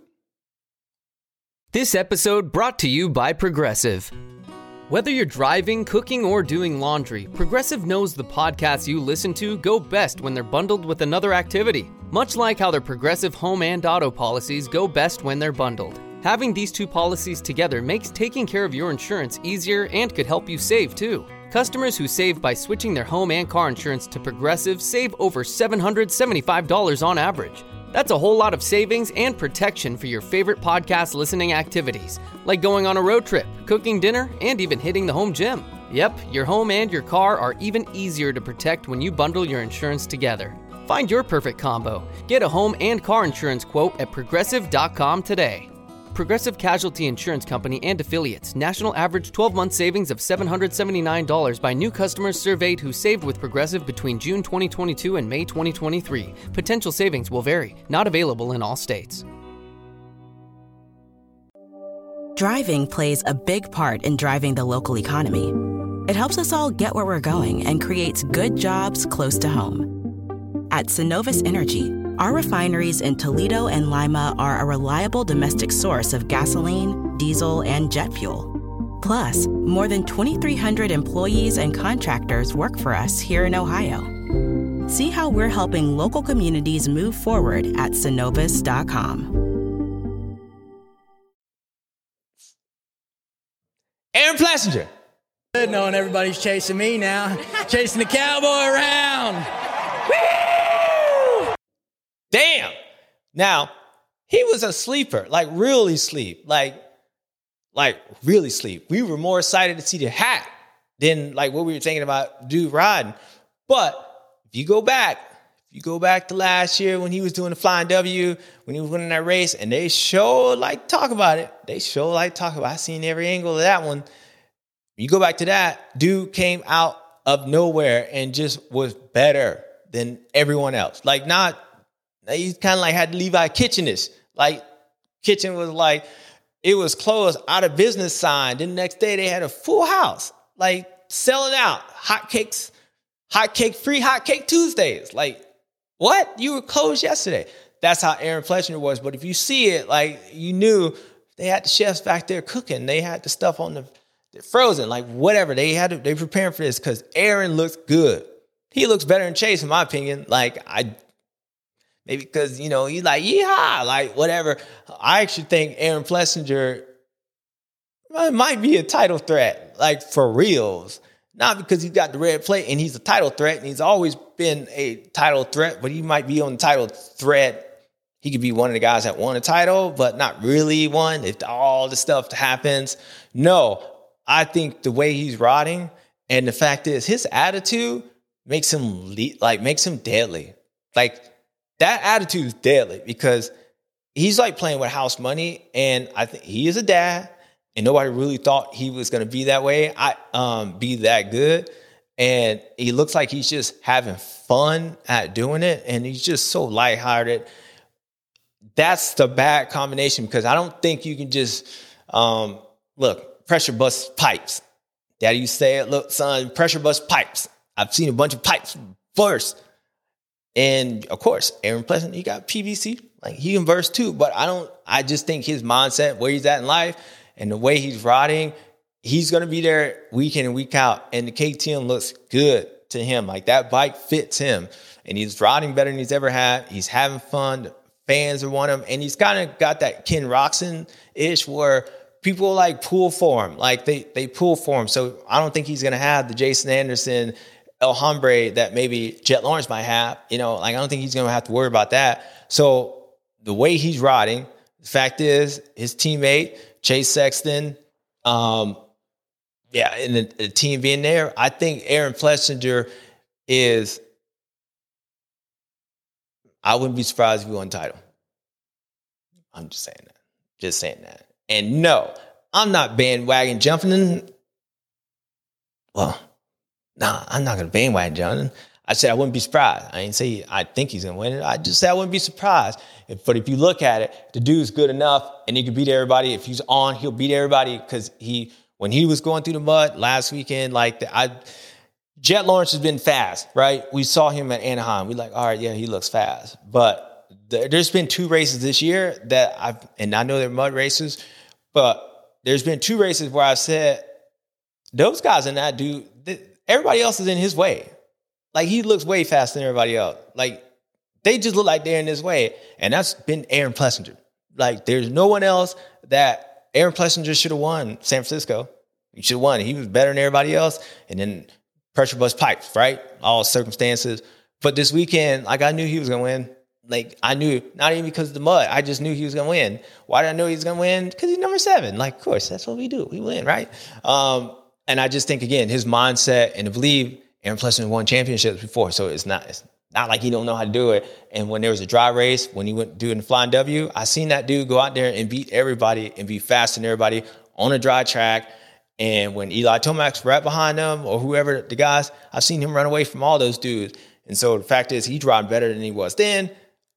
This episode brought to you by Progressive. Whether you're driving, cooking, or doing laundry, Progressive knows the podcasts you listen to go best when they're bundled with another activity. Much like how their Progressive home and auto policies go best when they're bundled. Having these two policies together makes taking care of your insurance easier and could help you save, too. Customers who save by switching their home and car insurance to Progressive save over seven hundred seventy-five dollars on average. That's a whole lot of savings and protection for your favorite podcast listening activities, like going on a road trip, cooking dinner, and even hitting the home gym. Yep, your home and your car are even easier to protect when you bundle your insurance together. Find your perfect combo. Get a home and car insurance quote at progressive dot com today. Progressive Casualty Insurance Company and Affiliates. National average twelve-month savings of seven hundred seventy-nine dollars by new customers surveyed who saved with Progressive between June twenty twenty-two and May twenty twenty-three. Potential savings will vary. Not available in all states. Driving plays a big part in driving the local economy. It helps us all get where we're going and creates good jobs close to home. At Synovus Energy, our refineries in Toledo and Lima are a reliable domestic source of gasoline, diesel, and jet fuel. Plus, more than twenty-three hundred employees and contractors work for us here in Ohio. See how we're helping local communities move forward at synovus dot com. Aaron Plessinger. Good knowing everybody's chasing me now. Chasing the cowboy around. Damn. Now, he was a sleeper, like really sleep, like, like really sleep. We were more excited to see the hat than like what we were thinking about dude riding. But if you go back, if you go back to last year when he was doing the Flying W, when he was winning that race, and they sure like talk about it. They sure like talk about it. I seen every angle of that one. You go back to that, dude came out of nowhere and just was better than everyone else. Like not, he kind of like had Levi Kitchen-ish. Like Kitchen was like, it was closed, out of business sign. Then the next day they had a full house, like selling out hot cakes, hot cake, free hot cake Tuesdays. Like what? You were closed yesterday. That's how Aaron Plessinger was. But if you see it, like you knew they had the chefs back there cooking. They had the stuff on the, the frozen, like whatever. They had to, they preparing for this because Aaron looks good. He looks better than Chase, in my opinion. Like I, maybe because, you know, he's like, yeehaw, like whatever. I actually think Aaron Plessinger might be a title threat, like for reals. Not because he's got the red plate and he's a title threat and he's always been a title threat, but he might be on the title threat. He could be one of the guys that won a title, but not really one if all the stuff happens. No, I think the way he's riding and the fact is his attitude makes him le- like makes him deadly. Like that attitude is deadly because he's like playing with house money, and I think he is a dad, and nobody really thought he was going to be that way. I um be that good, and he looks like he's just having fun at doing it, and he's just so lighthearted. That's the bad combination because I don't think you can just um look pressure bust pipes. Daddy used to say it. Look, son, pressure bust pipes. I've seen a bunch of pipes burst. And of course, Aaron Plessinger, he got P V C. Like he can verse too, but I don't, I just think his mindset, where he's at in life and the way he's riding, he's going to be there week in and week out. And the K T M looks good to him. Like that bike fits him and he's riding better than he's ever had. He's having fun. The fans are wanting him. And he's kind of got that Ken Roczen-ish where people like pull for him. Like they, they pull for him. So I don't think he's going to have the Jason Anderson El Hombre that maybe Jet Lawrence might have, you know, like I don't think he's going to have to worry about that. So the way he's riding, the fact is his teammate, Chase Sexton, um, yeah, and the, the team being there, I think Aaron Plessinger is, I wouldn't be surprised if he won the title. I'm just saying that. Just saying that. And no, I'm not bandwagon jumping in. Well, Nah, I'm not going to bandwagon John. I said I wouldn't be surprised. I didn't say I think he's going to win it. I just said I wouldn't be surprised. If, but if you look at it, the dude's good enough and he can beat everybody. If he's on, he'll beat everybody because he, when he was going through the mud last weekend, like the, I, Jet Lawrence has been fast, right? We saw him at Anaheim. We like, all right, yeah, he looks fast. But the, there's been two races this year that I've, and I know they're mud races, but there's been two races where I said, those guys and that dude, they, everybody else is in his way. Like, he looks way faster than everybody else. Like, they just look like they're in his way. And that's been Aaron Plessinger. Like, there's no one else that Aaron Plessinger should have won San Francisco. You should have won. He was better than everybody else. And then pressure bust pipes, right? All circumstances. But this weekend, like I knew he was going to win. Like I knew, not even because of the mud. I just knew he was going to win. Why did I know he was going to win? Because he's number seven. Like, of course, that's what we do. We win, right? Um, and I just think, again, his mindset, and to believe Aaron Plessinger won championships before. So it's not it's not like he don't know how to do it. And when there was a dry race, when he went doing the flying W, I seen that dude go out there and beat everybody and be faster than everybody on a dry track. And when Eli Tomac's right behind him or whoever the guys, I've seen him run away from all those dudes. And so the fact is he's riding better than he was then.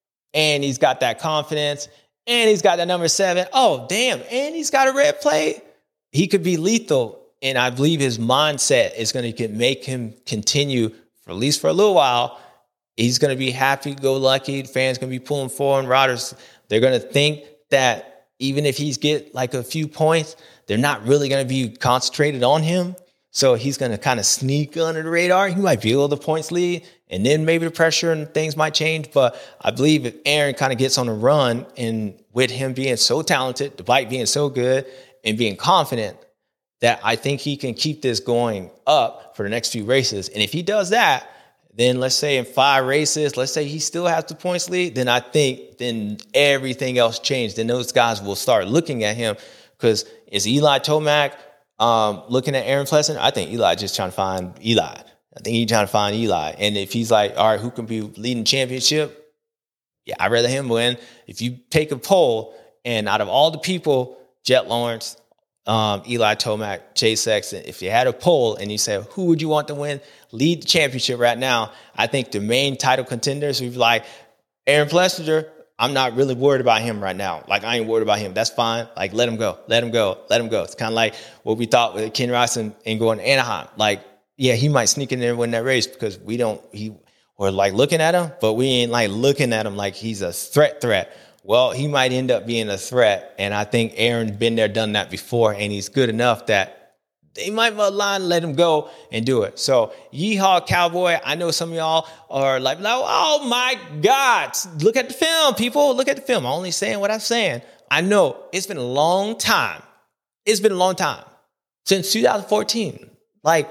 And he's got that confidence. And he's got that number seven. Oh, damn. And he's got a red plate. He could be lethal. And I believe his mindset is going to make him continue for at least for a little while. He's going to be happy-go-lucky. Fans going to be pulling for him. Riders, they're going to think that even if he's get like a few points, they're not really going to be concentrated on him. So he's going to kind of sneak under the radar. He might be able to points lead, and then maybe the pressure and things might change. But I believe if Aaron kind of gets on a run, and with him being so talented, the bike being so good, and being confident, that I think he can keep this going up for the next few races. And if he does that, then let's say in five races, let's say he still has the points lead, then I think then everything else changed. Then those guys will start looking at him, because is Eli Tomac um, looking at Aaron Plessinger? I think Eli just trying to find Eli. I think he's trying to find Eli. And if he's like, all right, who can be leading championship? Yeah, I'd rather him win. If you take a poll, and out of all the people, Jet Lawrence, Um, Eli Tomac, Chase Sexton, if you had a poll and you said, who would you want to win, lead the championship right now? I think the main title contenders would be like Aaron Plessinger. I'm not really worried about him right now. Like, I ain't worried about him. That's fine. Like, let him go. Let him go. Let him go. It's kind of like what we thought with Ken Ross and, and going to Anaheim. Like, yeah, he might sneak in there and win that race because we don't, he, we're like looking at him, but we ain't like looking at him like he's a threat threat. Well, he might end up being a threat, and I think Aaron's been there, done that before, and he's good enough that they might align, let him go and do it. So, yeehaw, Cowboy. I know some of y'all are like, oh, my God. Look at the film, people. Look at the film. I'm only saying what I'm saying. I know it's been a long time. It's been a long time. Since two thousand fourteen. Like,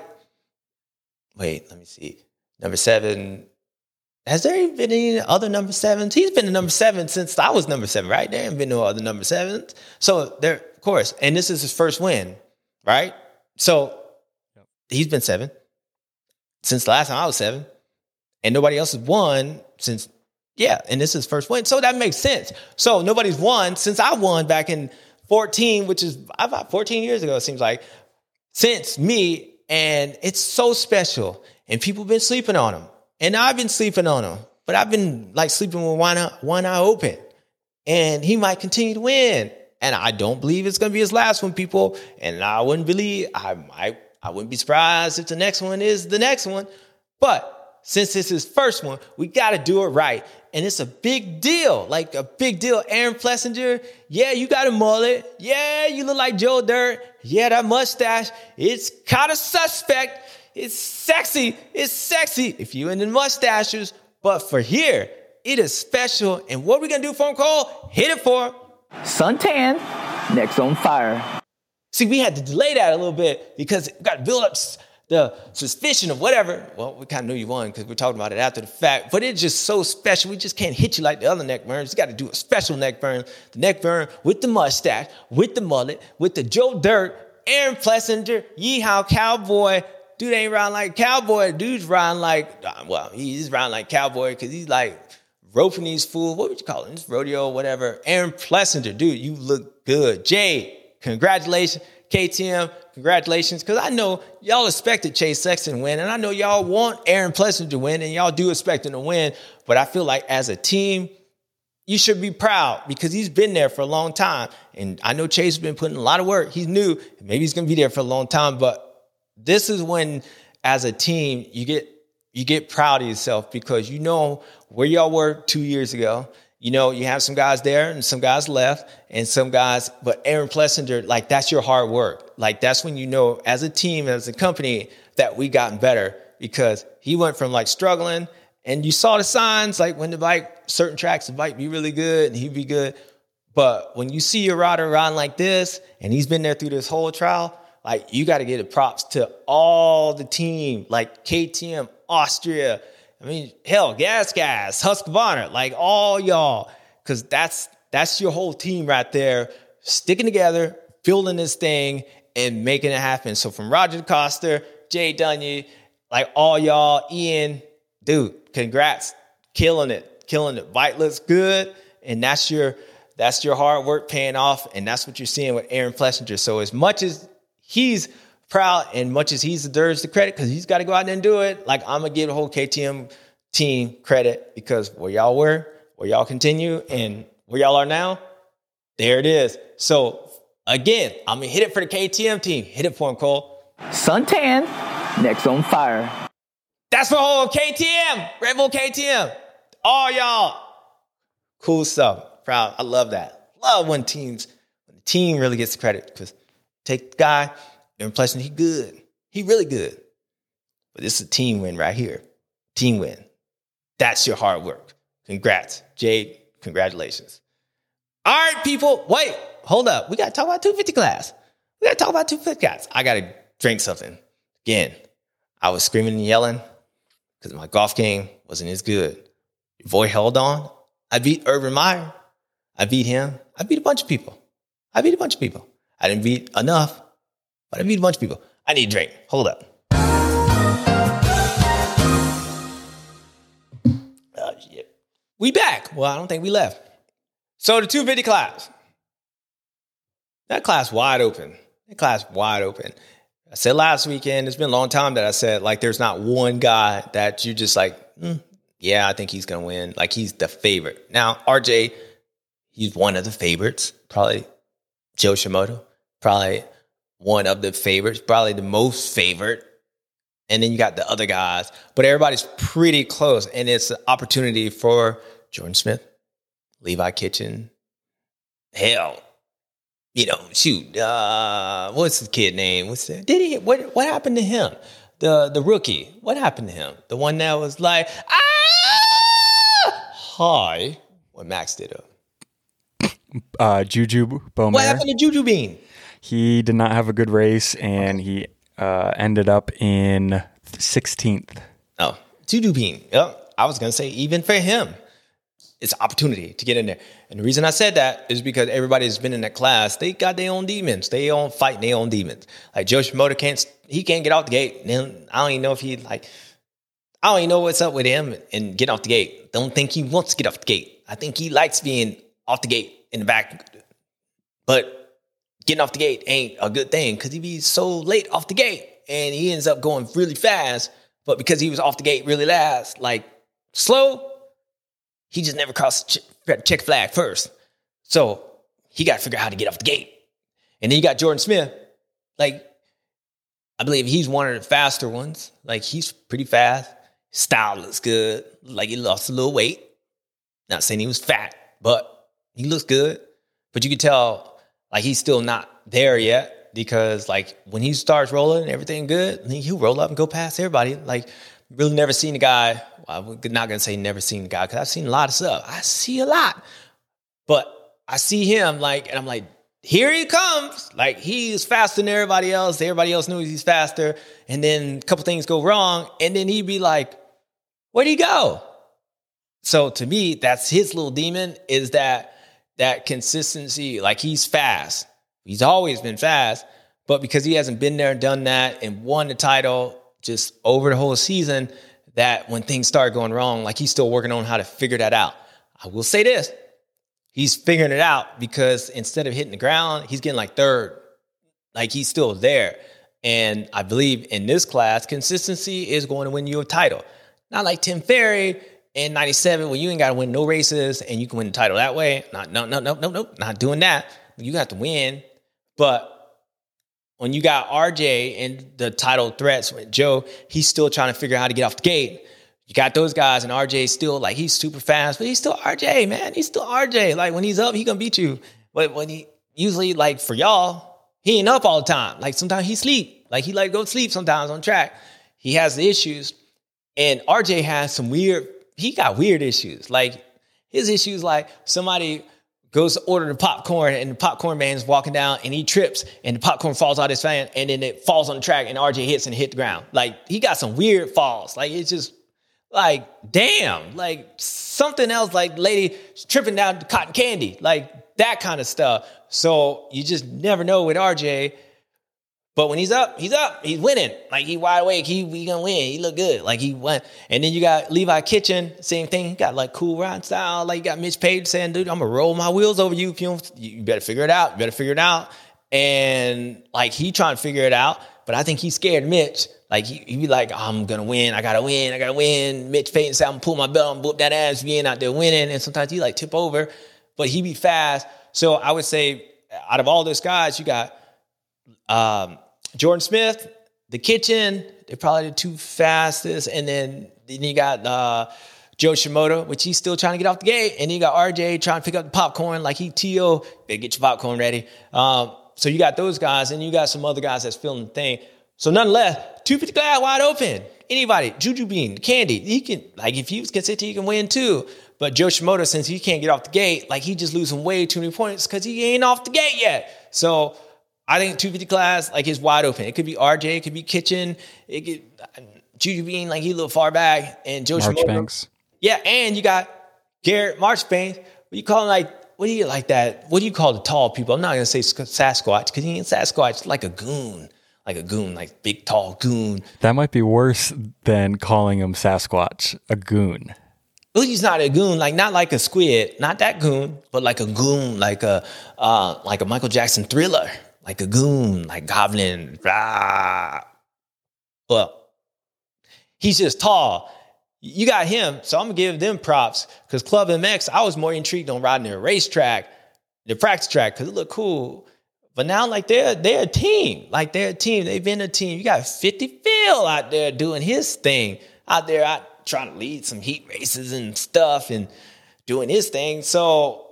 wait, let me see. Number seven. Has there been any other number sevens? He's been the number seven since I was number seven, right? There ain't been no other number sevens. So there, of course, and this is his first win, right? So he's been seven since the last time I was seven, and nobody else has won since, yeah, and this is his first win. So that makes sense. So nobody's won since I won back in fourteen, which is about fourteen years ago, it seems like, since me, and it's so special, and people have been sleeping on him. And I've been sleeping on him, but I've been like sleeping with one eye, one eye open. And he might continue to win. And I don't believe it's going to be his last one, people. And I wouldn't believe, I might, I wouldn't be surprised if the next one is the next one. But since it's his first one, we got to do it right. And it's a big deal, like a big deal. Aaron Plessinger, yeah, you got a mullet. Yeah, you look like Joe Dirt. Yeah, that mustache, it's kind of suspect. It's sexy. It's sexy if you into mustaches. But for here, it is special. And what are we going to do for him, Cole? Hit it for him. Suntan, next on fire. See, we had to delay that a little bit because we got to build up the suspicion of whatever. Well, we kind of knew you won because we're talking about it after the fact. But it's just so special. We just can't hit you like the other neck burns. You got to do a special neck burn. The neck burn with the mustache, with the mullet, with the Joe Dirt, Aaron Plessinger, yeehaw, Cowboy. Dude ain't riding like Cowboy. Dude's riding like, well, he's riding like Cowboy because he's like roping these fools. What would you call it? This rodeo, whatever. Aaron Plessinger, dude, you look good. Jay, congratulations. K T M, congratulations. Because I know y'all expected Chase Sexton to win, and I know y'all want Aaron Plessinger to win, and y'all do expect him to win. But I feel like as a team, you should be proud because he's been there for a long time. And I know Chase has been putting a lot of work. He's new. Maybe he's going to be there for a long time, but this is when, as a team, you get you get proud of yourself because you know where y'all were two years ago. You know, you have some guys there and some guys left and some guys, but Aaron Plessinger, like, that's your hard work. Like, that's when you know, as a team, as a company, that we gotten better because he went from, like, struggling, and you saw the signs, like, when the bike, certain tracks, the bike be really good and he'd be good. But when you see your rider riding like this, and he's been there through this whole trial, like you got to give the props to all the team, like K T M, Austria. I mean, hell, Gas Gas, Husqvarna, like all y'all, because that's that's your whole team right there, sticking together, building this thing, and making it happen. So from Roger Coster, Jay Dunye, like all y'all, Ian, dude, congrats, killing it, killing it. White looks good, and that's your that's your hard work paying off, and that's what you're seeing with Aaron Plessinger. So as much as he's proud and much as he deserves the credit because he's got to go out there and do it, like I'm going to give the whole K T M team credit because where y'all were, where y'all continue, and where y'all are now, there it is. So again, I'm going to hit it for the K T M team. Hit it for him, Cole. Suntan, next on fire. That's for the whole K T M, Red Bull K T M. All y'all. Cool stuff. Proud. I love that. Love when teams, when the team really gets the credit because take the guy, Aaron Plessinger, he good. He really good. But this is a team win right here. Team win. That's your hard work. Congrats. Jade, congratulations. All right, people. Wait, hold up. We got to talk about two fifty class. We got to talk about two fifty class. I got to drink something. Again, I was screaming and yelling because my golf game wasn't as good. Your boy held on. I beat Urban Meyer. I beat him. I beat a bunch of people. I beat a bunch of people. I didn't beat enough, but I beat a bunch of people. I need a drink. Hold up. Oh, shit. We back. Well, I don't think we left. So the two fifty class. That class wide open. That class wide open. I said last weekend, it's been a long time that I said, like, there's not one guy that you just like, mm, yeah, I think he's going to win. Like, he's the favorite. Now, R J, he's one of the favorites. Probably Joe Shimoda. Probably one of the favorites. Probably the most favorite. And then you got the other guys. But everybody's pretty close. And it's an opportunity for Jordan Smith, Levi Kitchen. Hell, you know, shoot. Uh, what's the kid name? What's that? Did he? What? What happened to him? The the rookie. What happened to him? The one that was like, ah, hi. What Max did up. Uh, Juju Beaumer. What happened to Juju Bean? He did not have a good race, and he uh, ended up in sixteenth. Oh, Juju Bean. Yep. I was gonna say even for him, it's an opportunity to get in there. And the reason I said that is because everybody that's been in that class, they got their own demons. They own fighting their own demons. Like Joe Shimoda can't, he can't get out the gate. And I don't even know if he like, I don't even know what's up with him and getting off the gate. Don't think he wants to get off the gate. I think he likes being off the gate in the back. But getting off the gate ain't a good thing because he be so late off the gate and he ends up going really fast. But because he was off the gate really last, like slow, he just never crossed the check flag first. So he got to figure out how to get off the gate. And then you got Jordan Smith. Like, I believe he's one of the faster ones. Like, he's pretty fast. His style looks good. Like, he lost a little weight. Not saying he was fat, but he looks good. But you can tell, like, he's still not there yet because, like, when he starts rolling and everything good, then he'll roll up and go past everybody. Like, really never seen a guy. Well, I'm not going to say never seen a guy because I've seen a lot of stuff. I see a lot. But I see him, like, and I'm like, here he comes. Like, he's faster than everybody else. Everybody else knows he's faster. And then a couple things go wrong. And then he'd be like, where'd he go? So to me, that's his little demon is that that consistency. Like, he's fast. He's always been fast. But because he hasn't been there and done that and won the title just over the whole season, that when things start going wrong, like he's still working on how to figure that out. I will say this. He's figuring it out because instead of hitting the ground, he's getting like third. Like he's still there. And I believe in this class, consistency is going to win you a title. Not like Tim Ferry in ninety-seven when you ain't got to win no races and you can win the title that way. Not, no, no, no, no, no, not doing that. You got to win. But when you got R J and the title threats with Joe, he's still trying to figure out how to get off the gate. You got those guys, and R J's still, like, he's super fast, but he's still R J, man. He's still R J. Like, when he's up, he gonna beat you. But when he, usually, like, for y'all, he ain't up all the time. Like, sometimes he sleep. Like, he, like, go to sleep sometimes on track. He has the issues. And R J has some weird, he got weird issues. Like, his issues, like, somebody goes to order the popcorn, and the popcorn man's walking down, and he trips, and the popcorn falls out his fan, and then it falls on the track, and R J hits and hit the ground. Like, he got some weird falls. Like, it's just, like, damn. Like, something else, like, lady tripping down cotton candy. Like, that kind of stuff. So, you just never know with R J. But when he's up, he's up. He's winning. Like, he wide awake. He, he gonna win. He look good. Like, he won. And then you got Levi Kitchen, same thing. He got, like, cool ride style. Like, you got Mitch Page saying, dude, I'm gonna roll my wheels over you if you don't. You better figure it out. You better figure it out. And, like, he trying to figure it out. But I think he's scared of Mitch. Like, he, he be like, I'm gonna win. I gotta win. I gotta win. Mitch Page say, I'm gonna pull my belt and whoop that ass. You ain't out there winning. And sometimes he, like, tip over. But he be fast. So I would say, out of all those guys, you got um, Jordan Smith, the Kitchen, they're probably the two fastest. And then, then you got uh, Joe Shimoda, which he's still trying to get off the gate. And then you got R J trying to pick up the popcorn like he T O. Better get your popcorn ready. Um, so you got those guys, and you got some other guys that's feeling the thing. So nonetheless, two fifty class wide open. Anybody, Juju Bean, Candy, he can, like, if he was consistent, he can win too. But Joe Shimoda, since he can't get off the gate, like, he just losing way too many points because he ain't off the gate yet. So I think two fifty class, like, is wide open. It could be R J, it could be Kitchen, it could Juju Bean, like, he a little far back, and Joe Shimoda. Marchbanks. Yeah, and you got Garrett Marchbanks. What do you call him, like, what do you like that? What do you call the tall people? I'm not gonna say Sasquatch because he ain't Sasquatch, like a goon. Like a goon, like big, tall goon. That might be worse than calling him Sasquatch, a goon. Well, he's not a goon, like not like a squid, not that goon, but like a goon, like a uh, like a Michael Jackson Thriller, like a goon, like Goblin. Rah. Well, he's just tall. You got him, so I'm gonna give them props because Club M X, I was more intrigued on riding their racetrack, the practice track, because it looked cool. But now, like, they're, they're a team. Like, they're a team. They've been a team. You got fifty Phil out there doing his thing. Out there out trying to lead some heat races and stuff and doing his thing. So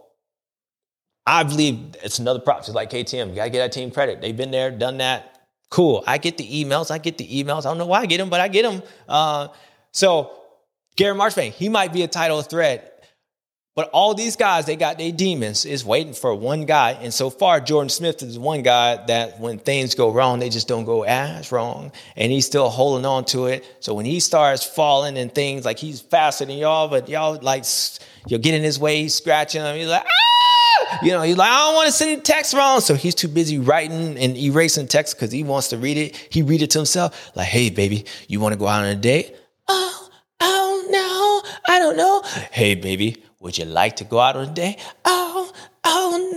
I believe it's another prop. Just like K T M. You got to get that team credit. They've been there, done that. Cool. I get the emails. I get the emails. I don't know why I get them, but I get them. Uh, so Garrett Marchbank, he might be a title threat. But all these guys, they got their demons, is waiting for one guy. And so far, Jordan Smith is one guy that when things go wrong, they just don't go as wrong. And he's still holding on to it. So when he starts falling and things, like he's faster than y'all, but y'all like, you'll get in his way, he's scratching him. He's like, ah! You know, he's like, I don't want to send the text wrong. So he's too busy writing and erasing text because he wants to read it. He read it to himself. Like, hey, baby, you want to go out on a date? Oh, oh, no, I don't know. Hey, baby. Would you like to go out on a date? Oh, oh.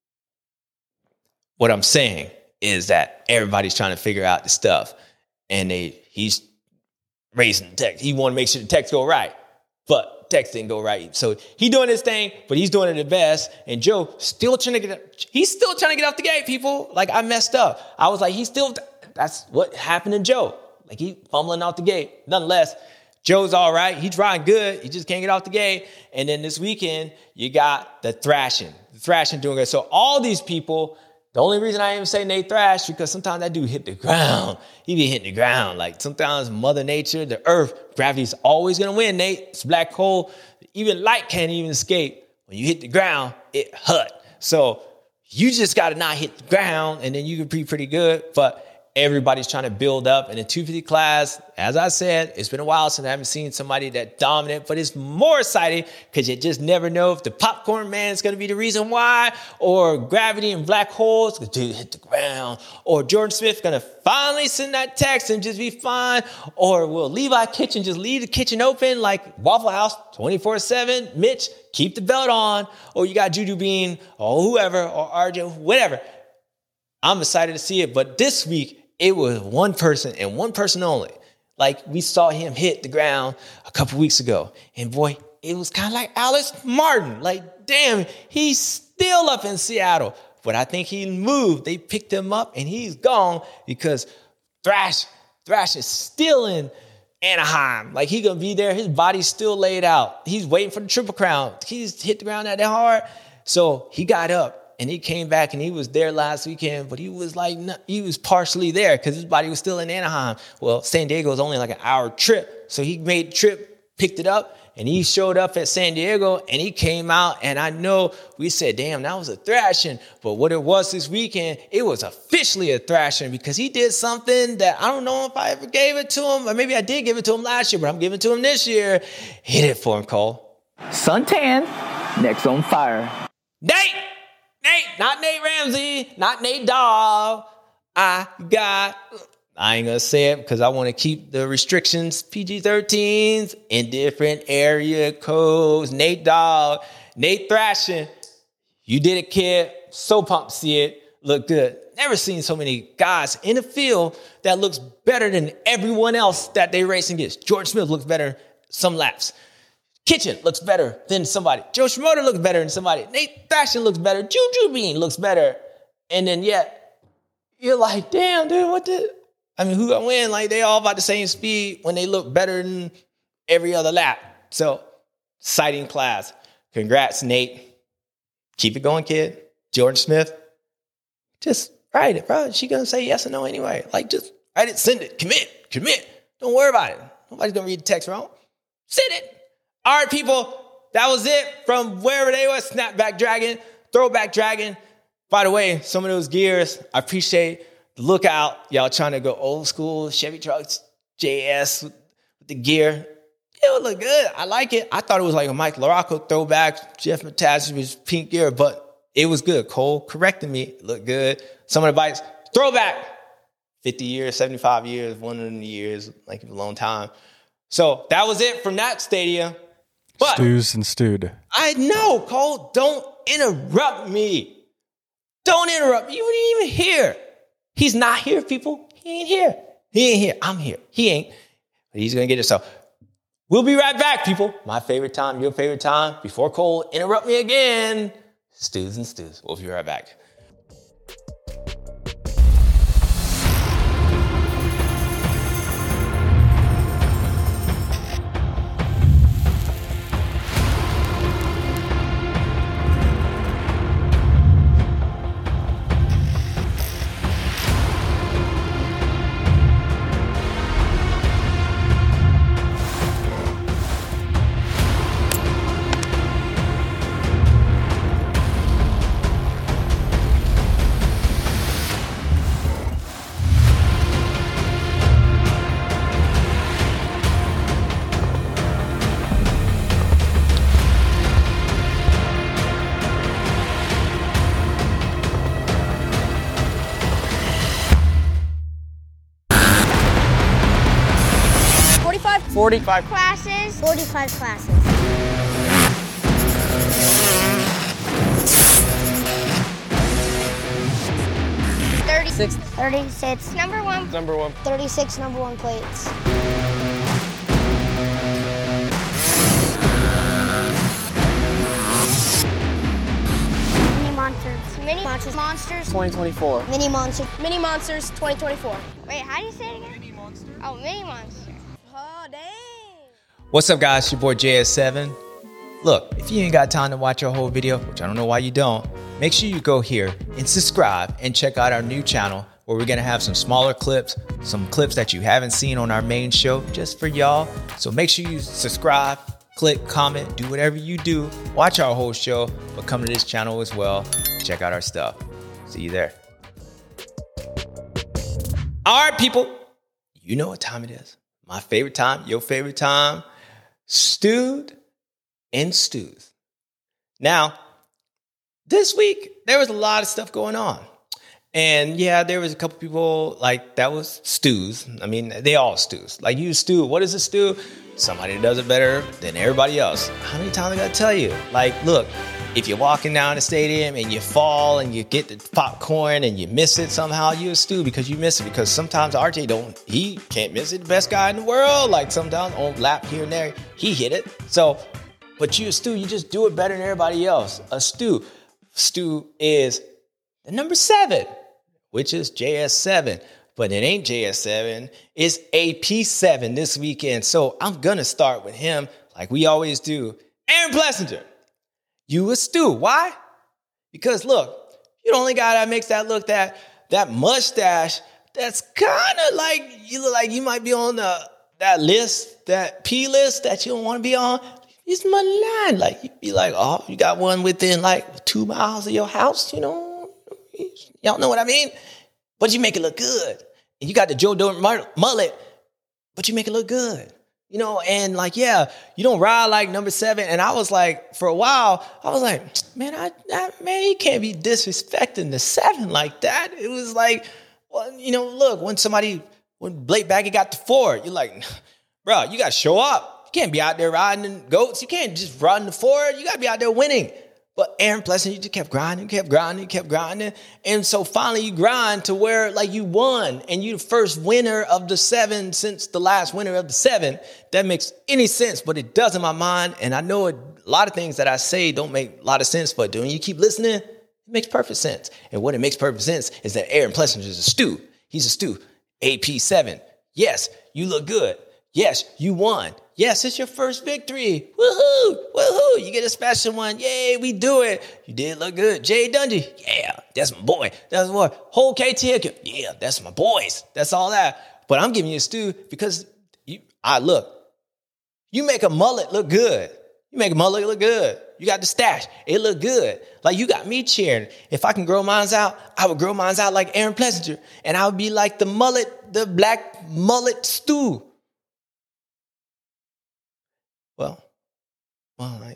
What I'm saying is that everybody's trying to figure out the stuff. And they he's raising the text. He want to make sure the text go right. But text didn't go right. So he doing his thing, but he's doing it the best. And Joe still trying to get he's still trying to get off the gate, people. Like, I messed up. I was like, he's still that's what happened to Joe. Like, he fumbling out the gate. Nonetheless, Joe's all right. He's riding good. He just can't get off the gate. And then this weekend, you got the thrashing. The thrashing doing it. So all these people, the only reason I even say Nate Thrash, because sometimes that dude hit the ground. He be hitting the ground. Like, sometimes Mother Nature, the earth, gravity's always going to win, Nate. It's a black hole. Even light can't even escape. When you hit the ground, it hurt. So you just got to not hit the ground, and then you can be pretty good. But everybody's trying to build up. In the two fifty class, as I said, it's been a while since I haven't seen somebody that dominant, but it's more exciting because you just never know if the popcorn man is going to be the reason why, or gravity and black holes going to hit the ground, or Jordan Smith going to finally send that text and just be fine, or will Levi Kitchen just leave the kitchen open like Waffle House twenty-four seven? Mitch, keep the belt on, or you got Juju Bean, or whoever, or R J, whatever. I'm excited to see it, but this week, it was one person and one person only. Like, we saw him hit the ground a couple weeks ago. And boy, it was kind of like Alex Martin. Like, damn, he's still up in Seattle. But I think he moved. They picked him up and he's gone because Thrash, Thrash is still in Anaheim. Like, he going to be there. His body's still laid out. He's waiting for the Triple Crown. He's hit the ground that hard. So he got up. And he came back and he was there last weekend, but he was like, he was partially there because his body was still in Anaheim. Well, San Diego is only like an hour trip. So he made the trip, picked it up, and he showed up at San Diego, and he came out, and I know we said, damn, that was a thrashing. But what it was this weekend, it was officially a thrashing because he did something that I don't know if I ever gave it to him, or maybe I did give it to him last year, but I'm giving it to him this year. Hit it for him, Cole. Suntan, next on fire. Nate! Nate! Not Nate Ramsey, not Nate Dogg. I got... I ain't going to say it because I want to keep the restrictions P G thirteens in different area codes. Nate Dogg, Nate Thrashing. You did it, kid. So pumped to see it. Look good. Never seen so many guys in the field that looks better than everyone else that they racing against. George Smith looks better some laps. Kitchen looks better than somebody. Joe Schmoeder looks better than somebody. Nate Thrashing looks better. Juju Bean looks better. And then yet, you're like, damn, dude, what the... I mean, who gonna win? Like, they all about the same speed when they look better than every other lap. So, exciting class. Congrats, Nate. Keep it going, kid. George Smith, just write it, bro. She gonna say yes or no anyway. Like, just write it, send it, commit, commit. Don't worry about it. Nobody's gonna read the text wrong. Send it. All right, people, that was it from wherever they were. Snapback Dragon, Throwback Dragon. By the way, some of those gears, I appreciate the lookout. Y'all trying to go old school, Chevy trucks, J S with, with the gear. It would look good. I like it. I thought it was like a Mike LaRocco throwback. Jeff Matasis was pink gear, but it was good. Cole corrected me. It looked good. Some of the bikes, throwback. fifty years, seventy-five years, one of the years, like a long time. So that was it from that stadium. But Stews and stewed. I know, Cole. Don't interrupt me. Don't interrupt me. You weren't even here. He's not here, people. He ain't here. He ain't here. I'm here. He ain't. But he's going to get it. So we'll be right back, people. My favorite time, your favorite time. Before Cole interrupt me again. Stews and Stews. We'll be right back. forty-five classes. forty-five classes. thirty-six. thirty-six. Number one. Number one. thirty-six number one plates. Mini monsters. Mini monsters. Monsters. twenty twenty-four. Mini monsters. Mini monsters. twenty twenty-four. Wait, how do you say it again? Mini monster. Oh, mini monster. Oh, dang. What's up, guys? It's your boy J S seven. Look, if you ain't got time to watch our whole video, which I don't know why you don't, make sure you go here and subscribe and check out our new channel where we're going to have some smaller clips, some clips that you haven't seen on our main show just for y'all. So make sure you subscribe, click, comment, do whatever you do. Watch our whole show, but come to this channel as well. Check out our stuff. See you there. All right, people. You know what time it is. My favorite time, your favorite time. Stewed and Stews. Now, this week, there was a lot of stuff going on. And yeah, there was a couple people like that was stews. I mean, they all stews. Like you stew. What is a stew? Somebody does it better than everybody else. How many times I gotta tell you? Like, look, if you're walking down the stadium and you fall and you get the popcorn and you miss it somehow, you a stew because you miss it. Because sometimes R J don't, he can't miss it. The best guy in the world. Like sometimes on lap here and there, he hit it. So, but you a stew, you just do it better than everybody else. A stew. Stew is the number seven, which is J S seven. But it ain't J S seven. It's A P seven this weekend. So I'm going to start with him like we always do. Aaron Plessinger. You a stew. Why? Because look, you the only guy that makes that look that that mustache that's kind of like you look like you might be on the that list, that P list that you don't want to be on. It's Milan. Like, you'd be like, oh, you got one within like two miles of your house, you know? Y'all know what I mean? But you make it look good. And you got the Joe Dirt mullet, but you make it look good. You know, and like, yeah, you don't ride like number seven. And I was like, for a while, I was like, man, I, I man, you can't be disrespecting the seven like that. It was like, well, you know, look, when somebody, when Blake Baggett got to four, you're like, bro, you got to show up. You can't be out there riding the goats. You can't just run the four. You got to be out there winning. But Aaron Plessinger, you just kept grinding, kept grinding, kept grinding. And so finally you grind to where like you won and you the first winner of the seven since the last winner of the seven. That makes any sense, but it does in my mind. And I know it, a lot of things that I say don't make a lot of sense, but when you keep listening, it makes perfect sense. And what it makes perfect sense is that Aaron Plessinger is a stew. He's a stew. A P seven. Yes, you look good. Yes, you won. Yes, it's your first victory. Woohoo! Woohoo! You get a special one. Yay, we do it. You did look good. Jay Dungey. Yeah, that's my boy. That's my boy. Whole K T. Yeah, that's my boys. That's all that. But I'm giving you a stew because you, I look. You make a mullet look good. You make a mullet look good. You got the stash. It look good. Like you got me cheering. If I can grow mines out, I would grow mines out like Aaron Plessinger. And I would be like the mullet, the black mullet stew. Well, well, right.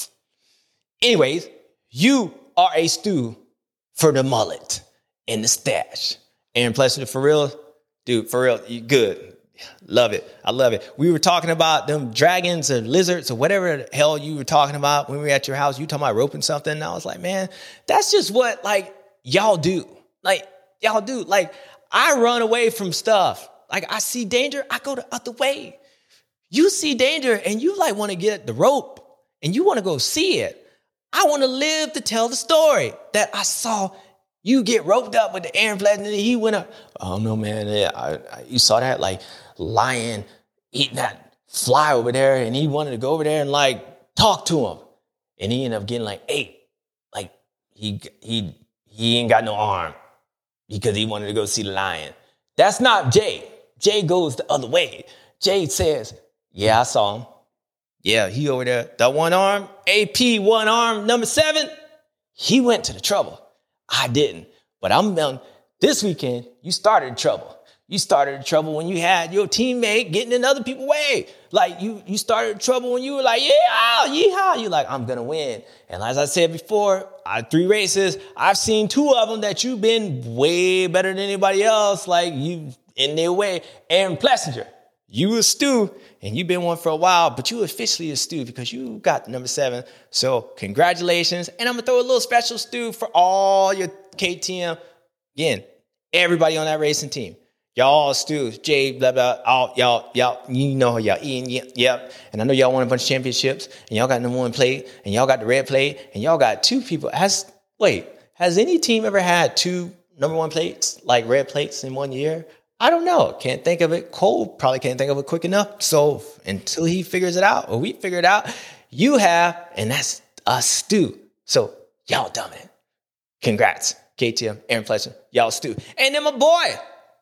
Anyways, you are a stew for the mullet and the stash. Aaron Plessinger, for real, dude, for real, you good. Love it. I love it. We were talking about them dragons or lizards or whatever the hell you were talking about when we were at your house. You talking about roping something. And I was like, man, that's just what like y'all do. Like y'all do. Like I run away from stuff. Like I see danger, I go the other way. You see danger and you like want to get the rope and you want to go see it. I want to live to tell the story that I saw you get roped up with the Aaron Plessinger. He went up. Oh no, man. Yeah, I, I, you saw that like lion eating that fly over there and he wanted to go over there and like talk to him. And he ended up getting like eight. Like he, he, he ain't got no arm because he wanted to go see the lion. That's not Jay. Jay goes the other way. Jay says, yeah, I saw him. Yeah, he over there. That one arm, A P one arm, number seven, he went to the trouble. I didn't. But I'm um, this weekend, you started trouble. You started trouble when you had your teammate getting in other people's way. Like you, you started trouble when you were like, yeah, yeehaw. You're like, I'm going to win. And as I said before, I had three races. I've seen two of them that you've been way better than anybody else. Like you in their way. Aaron Plessinger. You a stew, and you've been one for a while, but you officially a stew because you got number seven. So congratulations. And I'm going to throw a little special stew for all your K T M. Again, everybody on that racing team. Y'all all stews. Jay, blah, blah, all y'all, y'all, you know y'all eating, yep, yep. And I know y'all won a bunch of championships, and y'all got number one plate, and y'all got the red plate, and y'all got two people. Has Wait, has any team ever had two number one plates, like red plates in one year? I don't know. Can't think of it. Cole probably can't think of it quick enough. So until he figures it out or we figure it out, you have, and that's us stew. So y'all done it. Congrats. K T M, Aaron Plessinger, y'all stew. And then my boy,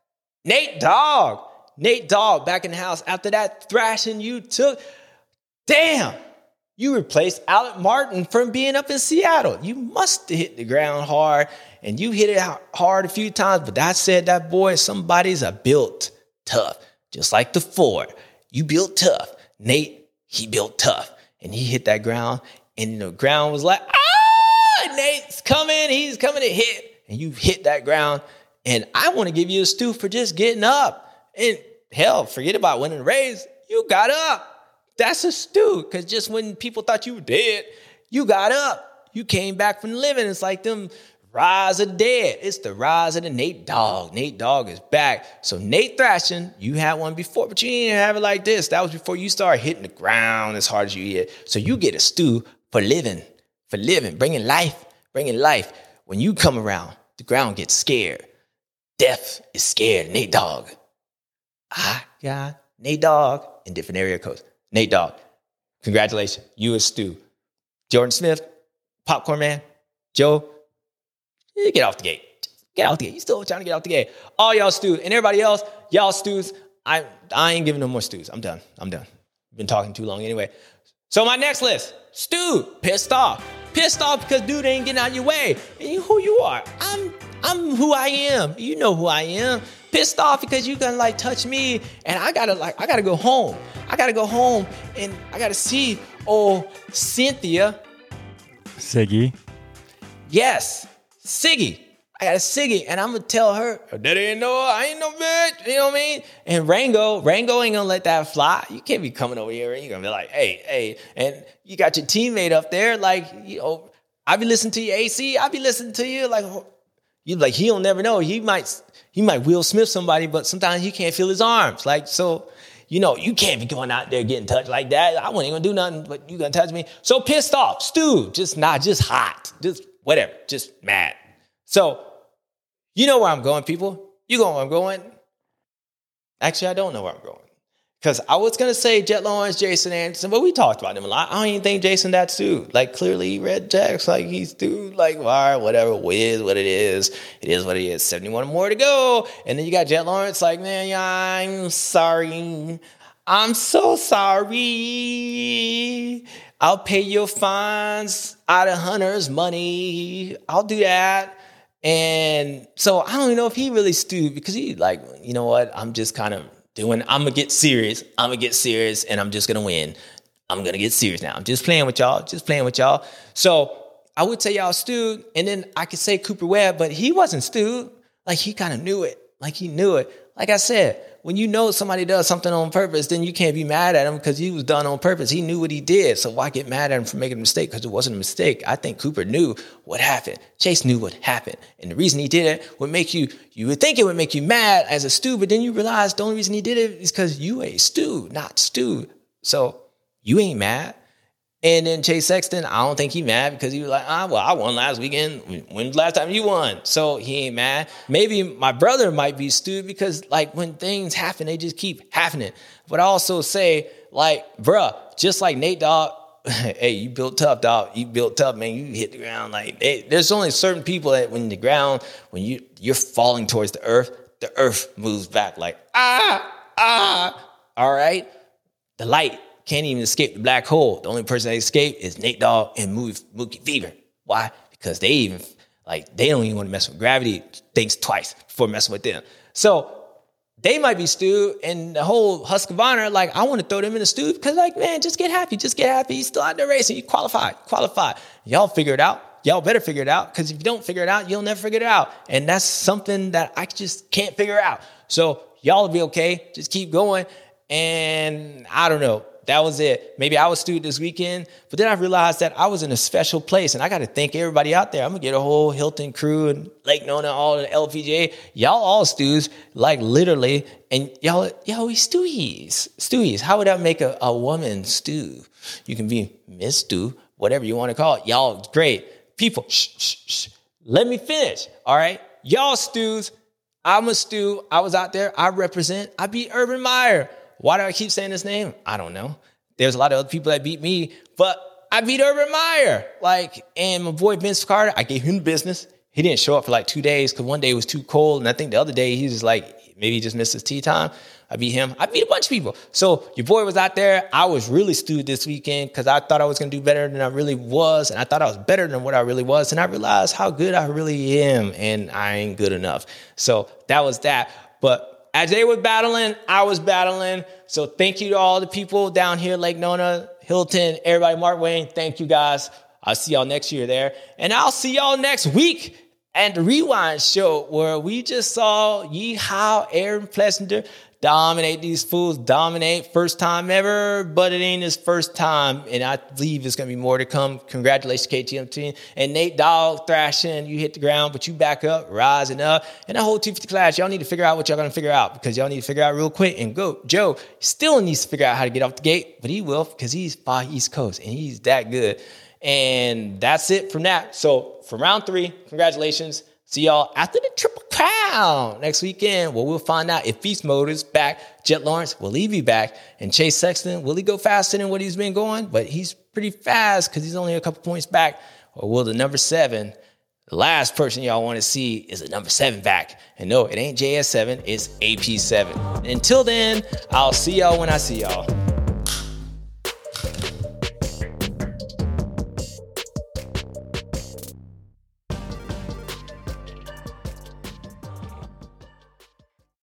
Nate Dogg. Nate Dogg back in the house after that thrashing you took. Damn. You replaced Alec Martin from being up in Seattle. You must have hit the ground hard. And you hit it hard a few times, but that said, that boy, somebody's a built tough. Just like the Ford. You built tough. Nate, he built tough. And he hit that ground, and the ground was like, ah, Nate's coming. He's coming to hit. And you hit that ground. And I want to give you a stew for just getting up. And hell, forget about winning the race. You got up. That's a stew. Because just when people thought you were dead, you got up. You came back from the living. It's like them rise of the dead. It's the rise of the Nate Dogg. Nate Dogg is back. So Nate thrashing, you had one before, but you didn't have it like this. That was before you started hitting the ground as hard as you hit. So you get a stew for living, for living, bringing life, bringing life. When you come around, the ground gets scared. Death is scared. Nate Dogg. I got Nate Dogg in different area codes. Nate Dogg, congratulations. You a stew. Jordan Smith, Popcorn Man, Joe, get off the gate. Get out the gate. You still trying to get out the gate. All y'all stews. And everybody else, y'all stews. I I ain't giving no more stews. I'm done. I'm done. Been talking too long anyway. So my next list, Stu, pissed off. Pissed off because dude ain't getting out of your way. And you, who you are? I'm I'm who I am. You know who I am. Pissed off because you gonna like touch me, and I gotta like I gotta go home. I gotta go home, and I gotta see old Cynthia. Siggy. Yes, Siggy. I got a Siggy, and I'm gonna tell her, that ain't no, I ain't no bitch. You know what I mean? And Rango, Rango ain't gonna let that fly. You can't be coming over here and you're gonna be like, hey, hey, and you got your teammate up there, like, you know, I be listening to your A C, I be listening to you, like, you like he'll never know. He might, he might Will Smith somebody, but sometimes he can't feel his arms. Like, so, you know, you can't be going out there getting touched like that. I wasn't even gonna do nothing, but you gonna touch me. So pissed off, Stu, just not, just hot, just whatever, just mad. So. You know where I'm going, people. You know where I'm going. Actually, I don't know where I'm going. Because I was going to say Jet Lawrence, Jason Anderson, but we talked about him a lot. I don't even think Jason that's dude. Like, clearly he read Jax like he's dude. Like, all right, whatever. It is what it is. It is what it is. seventy-one more to go. And then you got Jet Lawrence like, man, yeah, I'm sorry. I'm so sorry. I'll pay your fines out of Hunter's money. I'll do that. And so I don't even know if he really stewed because he like, you know what? I'm just kind of doing, I'm going to get serious. I'm going to get serious and I'm just going to win. I'm going to get serious now. I'm just playing with y'all, just playing with y'all. So I would say y'all stewed. And then I could say Cooper Webb, but he wasn't stewed. Like he kind of knew it. Like he knew it. Like I said, when you know somebody does something on purpose, then you can't be mad at him because he was done on purpose. He knew what he did. So why get mad at him for making a mistake? Because it wasn't a mistake. I think Cooper knew what happened. Chase knew what happened. And the reason he did it would make you, you would think it would make you mad as a Stu, but then you realize the only reason he did it is because you a Stu, not Stu. So you ain't mad. And then Chase Sexton, I don't think he mad because he was like, ah, well, I won last weekend. When's the last time you won? So he ain't mad. Maybe my brother might be stewed because, like, when things happen, they just keep happening. But I also say, like, bruh, just like Nate Dogg, hey, you built tough, dog. You built tough, man. You hit the ground. Like, they, there's only certain people that when the ground, when you, you're falling towards the earth, the earth moves back like, ah, ah, all right? The light can't even escape the black hole. The only person that escaped is Nate Dogg and Mookie Fever. Why? Because they even, like, they don't even want to mess with gravity. Thinks twice before messing with them. So they might be stewed, and the whole Husqvarna, like, I want to throw them in the stew because, like, man, just get happy. Just get happy. He's still out there racing. You qualified. Qualified. Y'all figure it out. Y'all better figure it out because if you don't figure it out, you'll never figure it out. And that's something that I just can't figure out. So y'all will be okay. Just keep going. And I don't know. That was it. Maybe I was stewed this weekend, but then I realized that I was in a special place, and I got to thank everybody out there. I'm going to get a whole Hilton crew and Lake Nona, all the L P G A. Y'all all stews, like literally, and y'all, y'all we stewies. Stewies. How would that make a, a woman stew? You can be Miss Stew, whatever you want to call it. Y'all great. People, shh, shh, shh. Let me finish, all right? Y'all stews. I'm a stew. I was out there. I represent. I beat Urban Meyer. Why do I keep saying his name? I don't know. There's a lot of other people that beat me, but I beat Urban Meyer. Like, and my boy Vince Carter, I gave him the business. He didn't show up for like two days because one day it was too cold. And I think the other day he was like, maybe he just missed his tea time. I beat him. I beat a bunch of people. So your boy was out there. I was really stewed this weekend because I thought I was going to do better than I really was. And I thought I was better than what I really was. And I realized how good I really am. And I ain't good enough. So that was that. But as they were battling, I was battling. So thank you to all the people down here, Lake Nona, Hilton, everybody, Mark Wayne. Thank you, guys. I'll see y'all next year there. And I'll see y'all next week at the Rewind Show, where we just saw Yeehaw, Aaron Plessinger dominate these fools, dominate first time ever, but it ain't his first time. And I believe it's going to be more to come. Congratulations, K T M team. And Nate Dogg thrashing, you hit the ground, but you back up, rising up. And that whole two fifty class, y'all need to figure out what y'all going to figure out because y'all need to figure out real quick. And go, Joe still needs to figure out how to get off the gate, but he will because he's by East Coast and he's that good. And that's it from that. So for round three, congratulations. See y'all after the Triple Crown next weekend, where we'll find out if Beast Mode is back. Jet Lawrence, will he be back? And Chase Sexton, will he go faster than what he's been going? But he's pretty fast because he's only a couple points back. Or will the number seven, the last person y'all want to see, is the number seven back? And no, it ain't J S seven, it's A P seven. Until then, I'll see y'all when I see y'all.